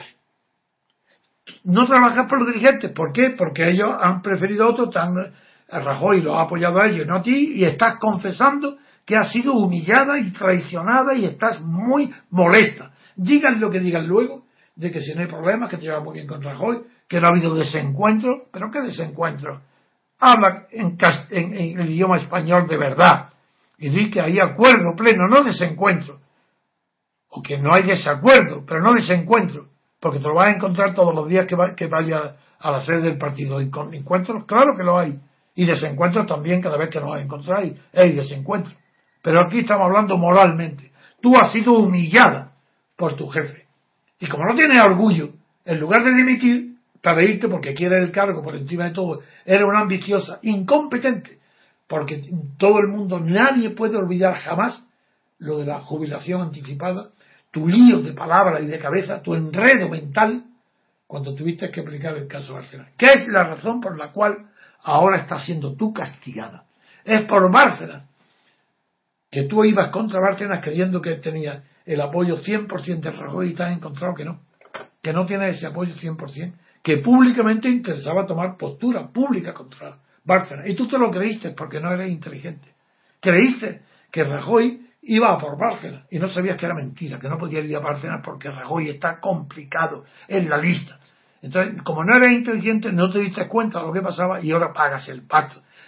No trabajas por los dirigentes. ¿Por qué? Porque ellos han preferido a otro, Rajoy lo ha apoyado a ellos, no a ti, y estás confesando que has sido humillada y traicionada y estás muy molesta. Digan lo que digan luego, de que si no hay problemas, que te llevas muy bien con Rajoy, que no ha habido desencuentros. ¿Pero qué desencuentros? Habla en el idioma español de verdad y di que hay acuerdo pleno, no desencuentro, o que no hay desacuerdo, pero no desencuentro, porque te lo vas a encontrar todos los días que vaya a la sede del partido. Y con encuentros, claro que lo hay, y desencuentros también, cada vez que nos encontráis hay desencuentros, pero aquí estamos hablando moralmente. Tú has sido humillada por tu jefe, y como no tienes orgullo, en lugar de dimitir para irte porque quieres el cargo por encima de todo, eres una ambiciosa, incompetente, porque todo el mundo, nadie puede olvidar jamás lo de la jubilación anticipada, tu lío de palabras y de cabeza, tu enredo mental, cuando tuviste que aplicar el caso Bárcenas. ¿Qué es la razón por la cual ahora estás siendo tú castigada? Es por Bárcenas, que tú ibas contra Bárcenas creyendo que tenía el apoyo 100% de Rajoy y te has encontrado que no tiene ese apoyo 100%, que públicamente interesaba tomar postura pública contra Bárcenas. Y tú te lo creíste porque no eres inteligente. Creíste que Rajoy iba a por Bárcenas y no sabías que era mentira, que no podía ir a Bárcenas porque Rajoy está complicado en la lista. Entonces, como no eres inteligente, no te diste cuenta de lo que pasaba y ahora pagas el pato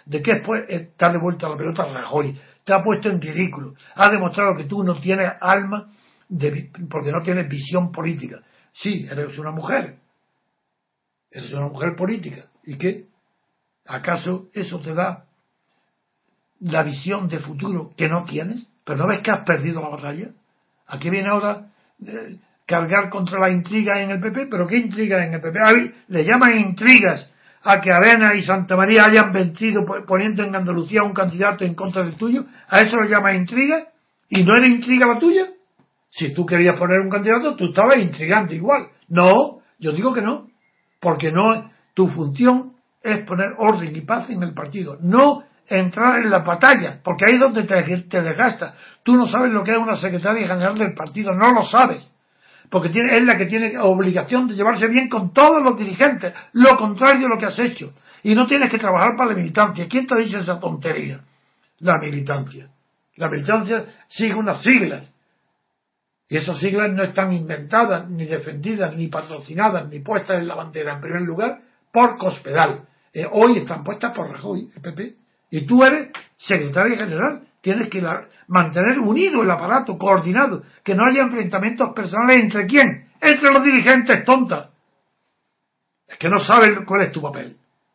de que después te ha devuelto la pelota a Rajoy, te ha puesto en ridículo, ha demostrado que tú no tienes alma porque no tienes visión política. Sí, eres una mujer política. ¿Y qué? ¿Acaso eso te da la visión de futuro que no tienes? ¿Pero no ves que has perdido la batalla? Aquí viene ahora cargar contra la intriga en el PP. ¿Pero qué intriga en el PP? Le llaman intrigas a que Arena y Santa María hayan vencido poniendo en Andalucía un candidato en contra del tuyo. ¿A eso lo llamas intriga? ¿Y no era intriga la tuya? Si tú querías poner un candidato, tú estabas intrigando igual. No, yo digo que no, porque no, tu función es poner orden y paz en el partido, no entrar en la batalla, porque ahí es donde te desgastas. Tú no sabes lo que es una secretaria general del partido, no lo sabes, porque es la que tiene obligación de llevarse bien con todos los dirigentes, lo contrario de lo que has hecho, y no tienes que trabajar para la militancia. ¿Quién te ha dicho esa tontería? La militancia sigue unas siglas, y esas siglas no están inventadas, ni defendidas, ni patrocinadas, ni puestas en la bandera, en primer lugar, por Cospedal. Hoy están puestas por Rajoy, el PP. Y tú eres secretario general. Tienes que mantener unido el aparato, coordinado, que no haya enfrentamientos personales. ¿Entre quién? Entre los dirigentes tontas. Es que no sabes cuál es tu papel.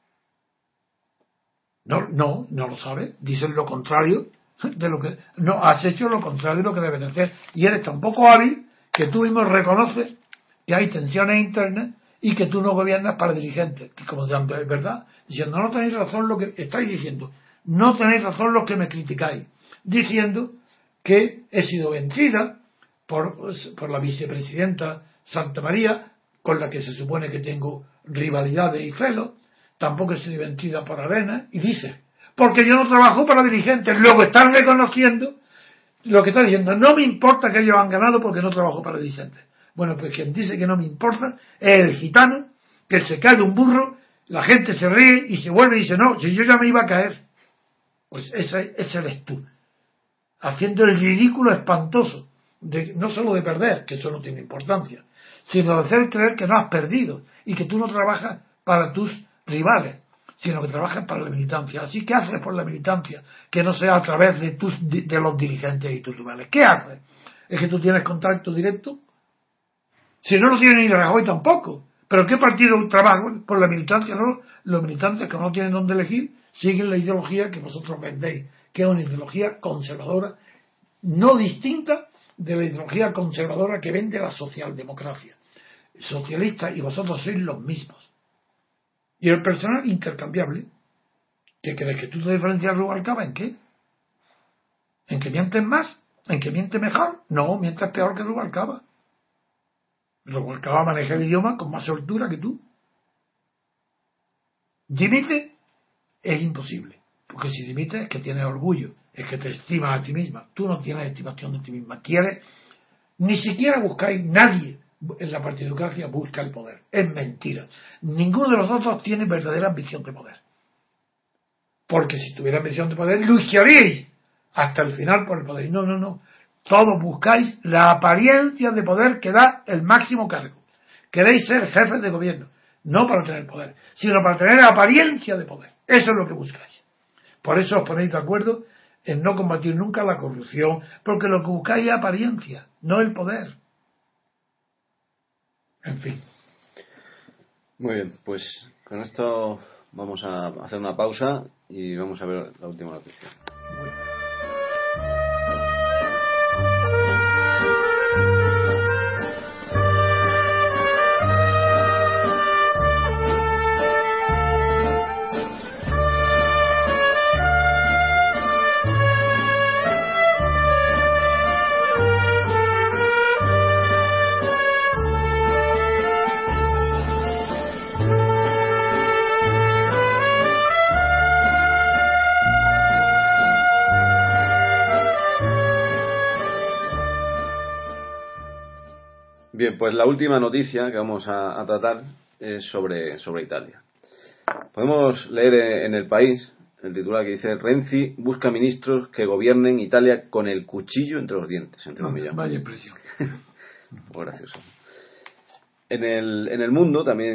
No lo sabes. Dicen lo contrario de lo que... No, has hecho lo contrario de lo que debes hacer. Y eres tan poco hábil que tú mismo reconoces que hay tensiones internas y que tú no gobiernas para dirigentes. Que como es verdad, diciendo, no tenéis razón lo que estáis diciendo. No tenéis razón los que me criticáis. Diciendo que he sido vencida por la vicepresidenta Santa María, con la que se supone que tengo rivalidades y celos. Tampoco he sido vencida por Arena. Y dice, porque yo no trabajo para dirigentes. Luego están reconociendo lo que está diciendo. No me importa que ellos han ganado porque no trabajo para dirigentes. Bueno, pues quien dice que no me importa es el gitano, que se cae de un burro, la gente se ríe y se vuelve y dice, no, si yo ya me iba a caer. Pues ese eres tú, haciendo el ridículo espantoso, no solo de perder, que eso no tiene importancia, sino de hacer creer que no has perdido y que tú no trabajas para tus rivales, sino que trabajas para la militancia. Así que haces por la militancia, que no sea a través de los dirigentes y tus rivales. ¿Qué haces? ¿Es que tú tienes contacto directo? Si no lo tiene ni Rajoy tampoco. ¿Pero qué partido trabaja por la militancia? No, los militantes que no tienen dónde elegir siguen la ideología que vosotros vendéis, que es una ideología conservadora, no distinta de la ideología conservadora que vende la socialdemocracia. Socialistas y vosotros sois los mismos. Y el personal intercambiable. ¿Qué crees que tú te diferencias de Rubalcaba? ¿En qué? ¿En que mientes más? ¿En que mientes mejor? No, mientes peor que Rubalcaba. Rubalcaba maneja el idioma con más soltura que tú. Dimite. Es imposible, porque si dimites es que tienes orgullo, es que te estimas a ti misma. Tú no tienes estimación de ti misma. Ni siquiera buscáis, nadie en la partidocracia busca el poder. Es mentira. Ninguno de los otros tiene verdadera ambición de poder. Porque si tuviera ambición de poder, lucharíais hasta el final por el poder. No. Todos buscáis la apariencia de poder que da el máximo cargo. Queréis ser jefes de gobierno, no para tener poder, sino para tener apariencia de poder. Eso es lo que buscáis. Por eso os ponéis de acuerdo en no combatir nunca la corrupción, porque lo que buscáis es apariencia, no el poder. En fin. Muy bien, pues con esto vamos a hacer una pausa y vamos a ver la última noticia. Bien, pues la última noticia que vamos a tratar es sobre Italia. Podemos leer en El País el titular que dice: Renzi busca ministros que gobiernen Italia con el cuchillo entre los dientes. Vaya impresión. Muy gracioso. En el Mundo también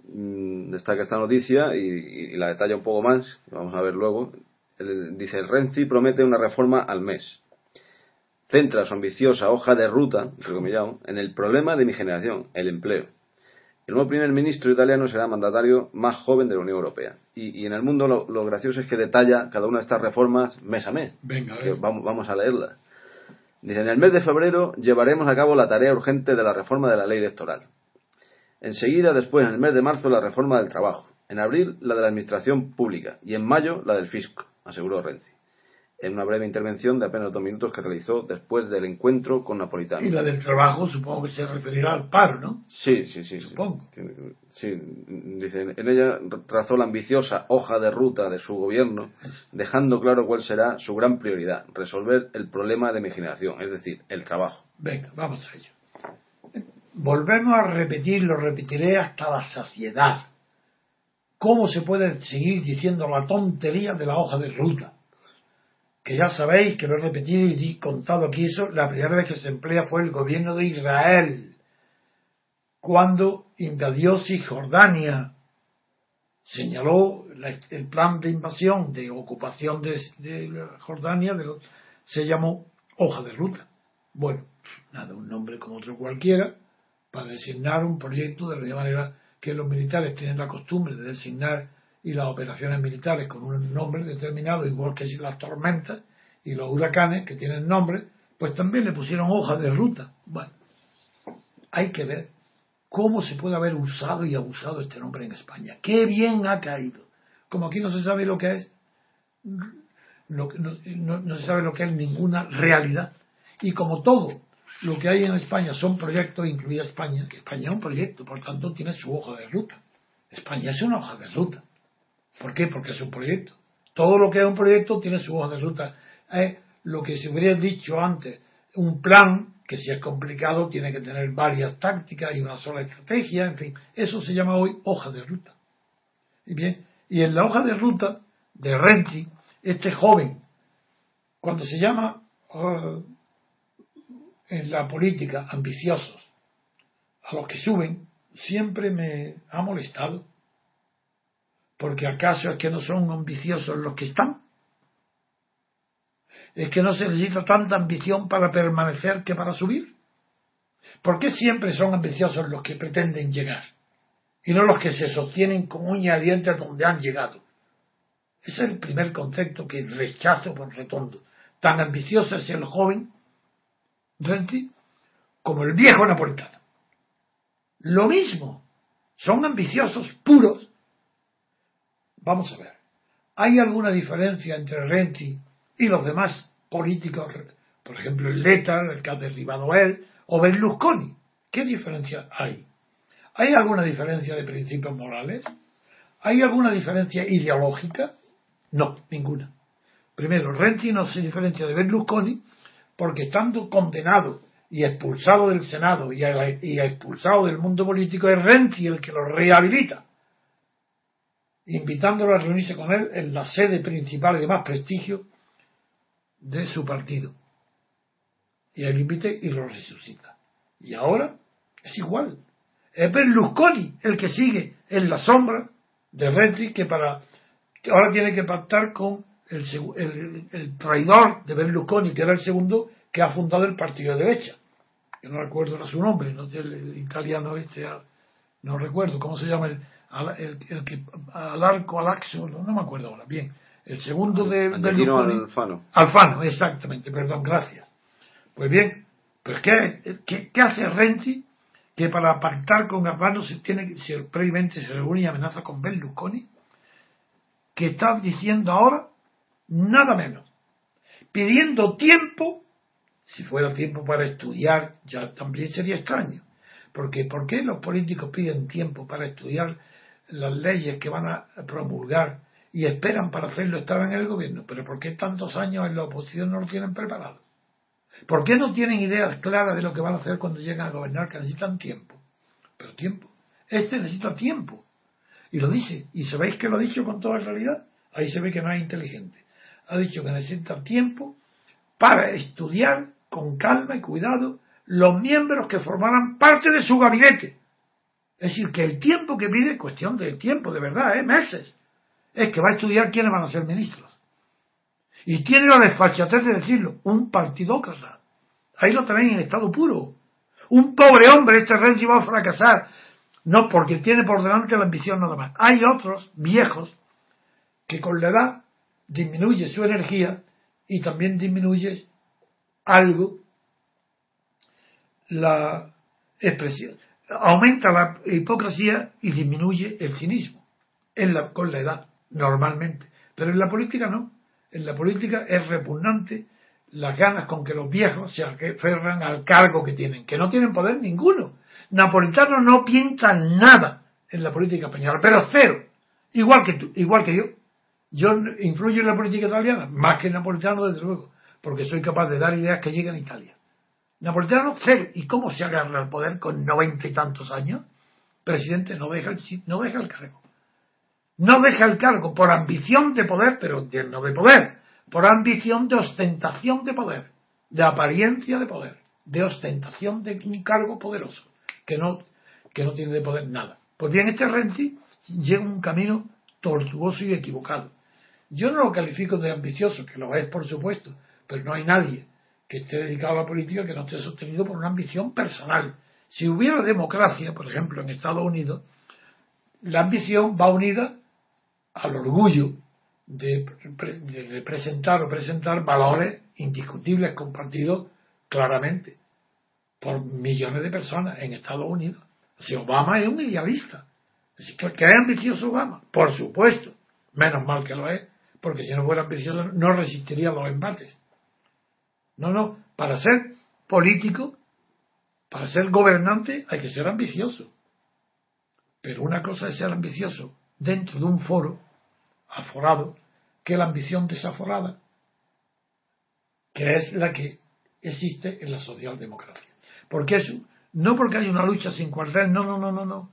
destaca esta noticia y la detalla un poco más, vamos a ver luego. Dice: Renzi promete una reforma al mes. Centra su ambiciosa hoja de ruta, entrecomillado, en el problema de mi generación, el empleo. El nuevo primer ministro italiano será el mandatario más joven de la Unión Europea. Y en el mundo lo gracioso es que detalla cada una de estas reformas mes a mes. Venga, que vamos a leerlas. Dice: en el mes de febrero llevaremos a cabo la tarea urgente de la reforma de la ley electoral. Enseguida, después, en el mes de marzo, la reforma del trabajo. En abril, la de la administración pública. Y en mayo, la del fisco, aseguró Renzi, en una breve intervención de apenas 2 minutos que realizó después del encuentro con Napolitano. Y la del trabajo supongo que se referirá al paro, ¿no? Sí. Supongo. Sí, dice, en ella trazó la ambiciosa hoja de ruta de su gobierno, dejando claro cuál será su gran prioridad: resolver el problema de mi generación, es decir, el trabajo. Venga, vamos a ello. Volvemos a repetir, lo repetiré hasta la saciedad. ¿Cómo se puede seguir diciendo la tontería de la hoja de ruta? Que ya sabéis que lo he repetido y contado aquí eso, la primera vez que se emplea fue el gobierno de Israel, cuando invadió Cisjordania, señaló el plan de invasión, de ocupación de Jordania, se llamó hoja de ruta. Bueno, nada, un nombre como otro cualquiera, para designar un proyecto de la misma manera que los militares tienen la costumbre de designar y las operaciones militares con un nombre determinado, igual que si las tormentas y los huracanes que tienen nombre, pues también le pusieron hoja de ruta. Bueno, hay que ver cómo se puede haber usado y abusado este nombre en España. ¡Qué bien ha caído! Como aquí no se sabe lo que es, no se sabe lo que es ninguna realidad. Y como todo lo que hay en España son proyectos, incluida España, que España es un proyecto, por tanto tiene su hoja de ruta. España es una hoja de ruta. ¿Por qué? Porque es un proyecto. Todo lo que es un proyecto tiene su hoja de ruta. Es lo que se hubiera dicho antes, un plan, que si es complicado tiene que tener varias tácticas y una sola estrategia, en fin, eso se llama hoy hoja de ruta. Y bien, y en la hoja de ruta de Renzi, este joven, cuando se llama en la política ambiciosos, a los que suben, siempre me ha molestado. Porque acaso es que no son ambiciosos los que están. Es que no se necesita tanta ambición para permanecer que para subir. ¿Por qué siempre son ambiciosos los que pretenden llegar y no los que se sostienen con uñas y dientes donde han llegado? Ese es el primer concepto que rechazo por redondo. Tan ambicioso es el joven Renzi como el viejo Napolitano. Lo mismo, son ambiciosos puros. Vamos a ver, ¿hay alguna diferencia entre Renzi y los demás políticos? Por ejemplo, el Letta, el que ha derribado él, o Berlusconi. ¿Qué diferencia hay? ¿Hay alguna diferencia de principios morales? ¿Hay alguna diferencia ideológica? No, ninguna. Primero, Renzi no se diferencia de Berlusconi porque, estando condenado y expulsado del Senado y expulsado del mundo político, es Renzi el que lo rehabilita, invitándolo a reunirse con él en la sede principal y de más prestigio de su partido. Y él invita y lo resucita. Y ahora es igual. Es Berlusconi el que sigue en la sombra de Renzi, que ahora tiene que pactar con el traidor de Berlusconi, que era el segundo que ha fundado el partido de derecha. Que no recuerdo su nombre, no sé, el italiano no recuerdo cómo se llama el que Alaxo, no me acuerdo ahora. Bien, el segundo de Berlusconi. Alfano, exactamente, perdón, gracias. Pues bien, pues ¿qué hace Renzi? Que para pactar con Alfano previamente se reúne y amenaza con Berlusconi, que está diciendo ahora nada menos, pidiendo tiempo. Si fuera tiempo para estudiar, ya también sería extraño. Porque ¿por qué los políticos piden tiempo para estudiar las leyes que van a promulgar y esperan para hacerlo estar en el gobierno? Pero ¿por qué tantos años en la oposición no lo tienen preparado? ¿Por qué no tienen ideas claras de lo que van a hacer cuando llegan a gobernar? Que necesitan tiempo. Pero tiempo. Este necesita tiempo. Y lo dice. ¿Y sabéis que lo ha dicho con toda realidad? Ahí se ve que no es inteligente. Ha dicho que necesita tiempo para estudiar con calma y cuidado los miembros que formarán parte de su gabinete. Es decir, que el tiempo que pide es cuestión de tiempo, de verdad, meses. Es que va a estudiar quiénes van a ser ministros. Y tiene la desfachatez de decirlo, un partidócrata. Ahí lo tenéis en estado puro. Un pobre hombre, este Renzi va a fracasar. No, porque tiene por delante la ambición nada más. Hay otros viejos que con la edad disminuye su energía y también disminuye algo la expresión. Aumenta la hipocresía y disminuye el cinismo con la edad, normalmente. Pero en la política no. En la política es repugnante las ganas con que los viejos se aferran al cargo que tienen, que no tienen poder ninguno. Napolitano no piensa nada en la política española, pero cero. Igual que tú, igual que yo. Yo influyo en la política italiana, más que Napolitano, desde luego, porque soy capaz de dar ideas que lleguen a Italia. Napolitano, cero. ¿Y cómo se agarra al poder con 90 y tantos años? Presidente, no deja el cargo. No deja el cargo por ambición de poder, pero no de poder, por ambición de ostentación de poder, de apariencia de poder, de ostentación de un cargo poderoso, que no tiene de poder nada. Pues bien, este Renzi lleva un camino tortuoso y equivocado. Yo no lo califico de ambicioso, que lo es por supuesto, pero no hay nadie que esté dedicado a la política que no esté sostenido por una ambición personal. Si hubiera democracia, por ejemplo, en Estados Unidos, la ambición va unida al orgullo de representar o presentar valores indiscutibles compartidos claramente por millones de personas en Estados Unidos. O sea, Obama es un idealista. ¿Que es ambicioso Obama? Por supuesto. Menos mal que lo es, porque si no fuera ambicioso no resistiría los embates. No. Para ser político, para ser gobernante, hay que ser ambicioso. Pero una cosa es ser ambicioso dentro de un foro aforado, que la ambición desaforada, que es la que existe en la socialdemocracia. Porque eso, no porque hay una lucha sin cuartel, no.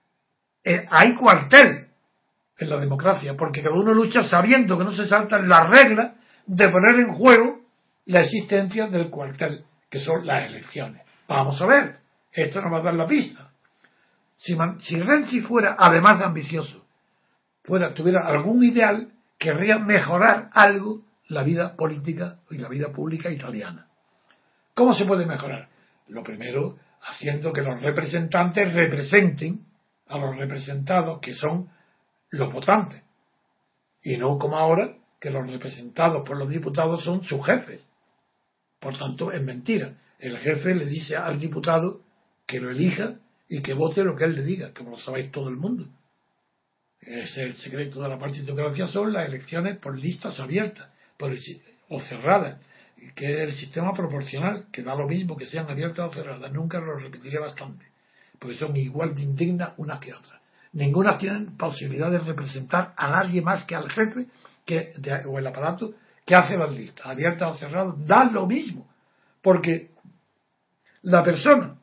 Hay cuartel en la democracia, porque cada uno lucha sabiendo que no se saltan las reglas de poner en juego la existencia del cuartel, que son las elecciones. Vamos a ver, esto nos va a dar la pista. Si Renzi fuera, además de ambicioso, tuviera algún ideal, querría mejorar algo la vida política y la vida pública italiana. ¿Cómo se puede mejorar? Lo primero, haciendo que los representantes representen a los representados, que son los votantes, y no como ahora, que los representados por los diputados son sus jefes. Por tanto, es mentira. El jefe le dice al diputado que lo elija y que vote lo que él le diga, como lo sabéis todo el mundo. Es el secreto de la partidocracia, son las elecciones por listas abiertas o cerradas, que es el sistema proporcional, que da lo mismo que sean abiertas o cerradas. Nunca lo repetiría bastante, porque son igual de indignas unas que otras. Ninguna tienen posibilidad de representar a nadie más que al jefe o el aparato que hace las listas, abiertas o cerradas, da lo mismo, porque la persona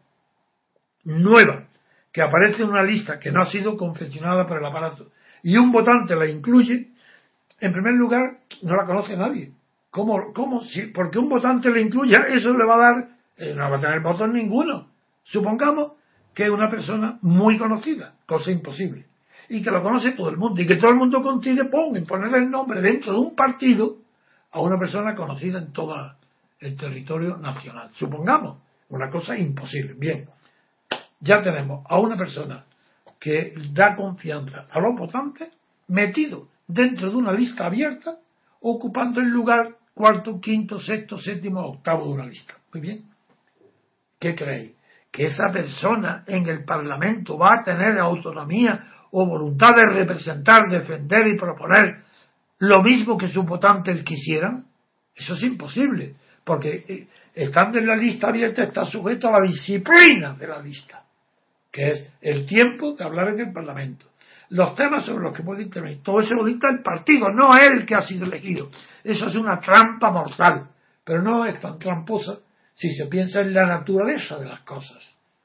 nueva que aparece en una lista que no ha sido confeccionada por el aparato y un votante la incluye, en primer lugar no la conoce nadie. ¿Cómo? Porque un votante la incluya, eso le va a dar, no va a tener votos ninguno. Supongamos que es una persona muy conocida, cosa imposible, y que lo conoce todo el mundo, y que todo el mundo coincide en ponerle el nombre dentro de un partido a una persona conocida en todo el territorio nacional. Supongamos, una cosa imposible. Bien, ya tenemos a una persona que da confianza a los votantes metido dentro de una lista abierta, ocupando el lugar cuarto, quinto, sexto, séptimo, octavo de una lista. Muy bien. ¿Qué creéis? ¿Que esa persona en el Parlamento va a tener autonomía o voluntad de representar, defender y proponer lo mismo que sus votantes quisieran? Eso es imposible, porque estando en la lista abierta está sujeto a la disciplina de la lista, que es el tiempo de hablar en el Parlamento, los temas sobre los que puede intervenir. Todo eso lo dicta el partido, no él que ha sido elegido. Eso es una trampa mortal, pero no es tan tramposa si se piensa en la naturaleza de las cosas.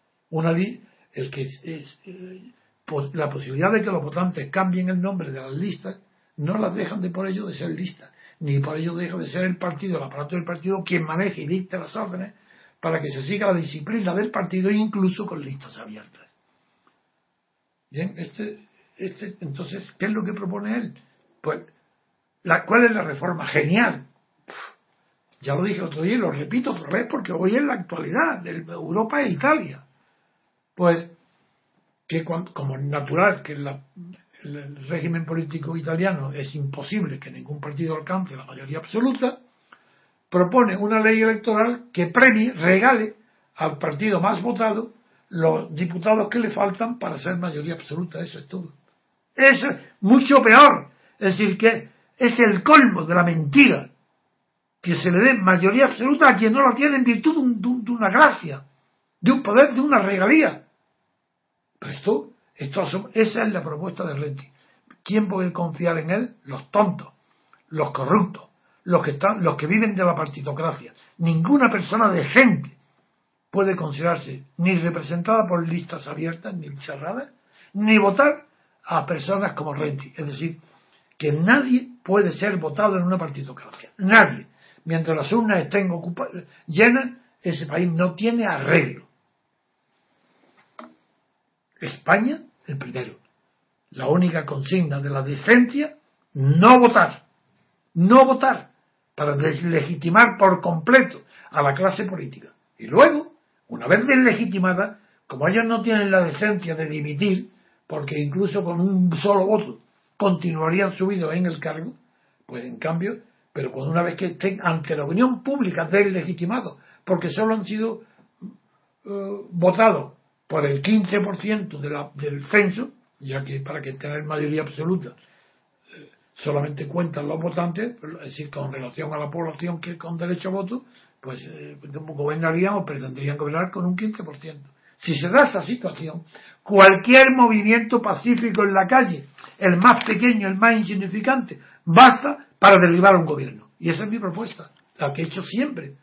La posibilidad de que los votantes cambien el nombre de las listas no las dejan de por ello de ser listas, ni por ello deja de ser el partido, el aparato del partido, quien maneje y dicte las órdenes para que se siga la disciplina del partido, incluso con listas abiertas. Bien, entonces, ¿qué es lo que propone él? Pues, ¿cuál es la reforma? Genial. Ya lo dije otro día y lo repito otra vez porque hoy es la actualidad de Europa e Italia. Pues, que como es natural que el régimen político italiano es imposible que ningún partido alcance la mayoría absoluta, propone una ley electoral que premie, regale al partido más votado los diputados que le faltan para ser mayoría absoluta. Eso es todo. Eso es mucho peor. Es decir, que es el colmo de la mentira que se le dé mayoría absoluta a quien no la tiene en virtud de una gracia, de un poder, de una regalía. Pero esa es la propuesta de Renzi. ¿Quién puede confiar en él? Los tontos, los corruptos, los que viven de la partitocracia. Ninguna persona decente puede considerarse ni representada por listas abiertas ni cerradas, ni votar a personas como Renzi. Es decir, que nadie puede ser votado en una partitocracia. Nadie. Mientras las urnas estén llenas, ese país no tiene arreglo. España, el primero. La única consigna de la decencia, no votar. No votar. Para deslegitimar por completo a la clase política. Y luego, una vez deslegitimada, como ellos no tienen la decencia de dimitir, porque incluso con un solo voto continuarían subidos en el cargo, pues en cambio, pero cuando una vez que estén ante la opinión pública deslegitimados, porque solo han sido votados por el 15% del censo, ya que para que tener mayoría absoluta solamente cuentan los votantes, es decir, con relación a la población que con derecho a voto, pues gobernarían o pretendrían gobernar con un 15%. Si se da esa situación, cualquier movimiento pacífico en la calle, el más pequeño, el más insignificante, basta para derribar un gobierno. Y esa es mi propuesta, la que he hecho siempre.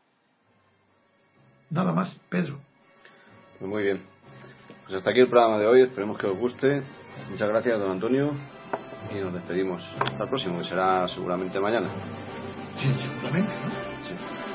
Nada más, Pedro. Pues muy bien. Pues hasta aquí el programa de hoy, esperemos que os guste. Muchas gracias, don Antonio, y nos despedimos. Hasta el próximo, que será seguramente mañana. Sí, seguramente, ¿no? Sí.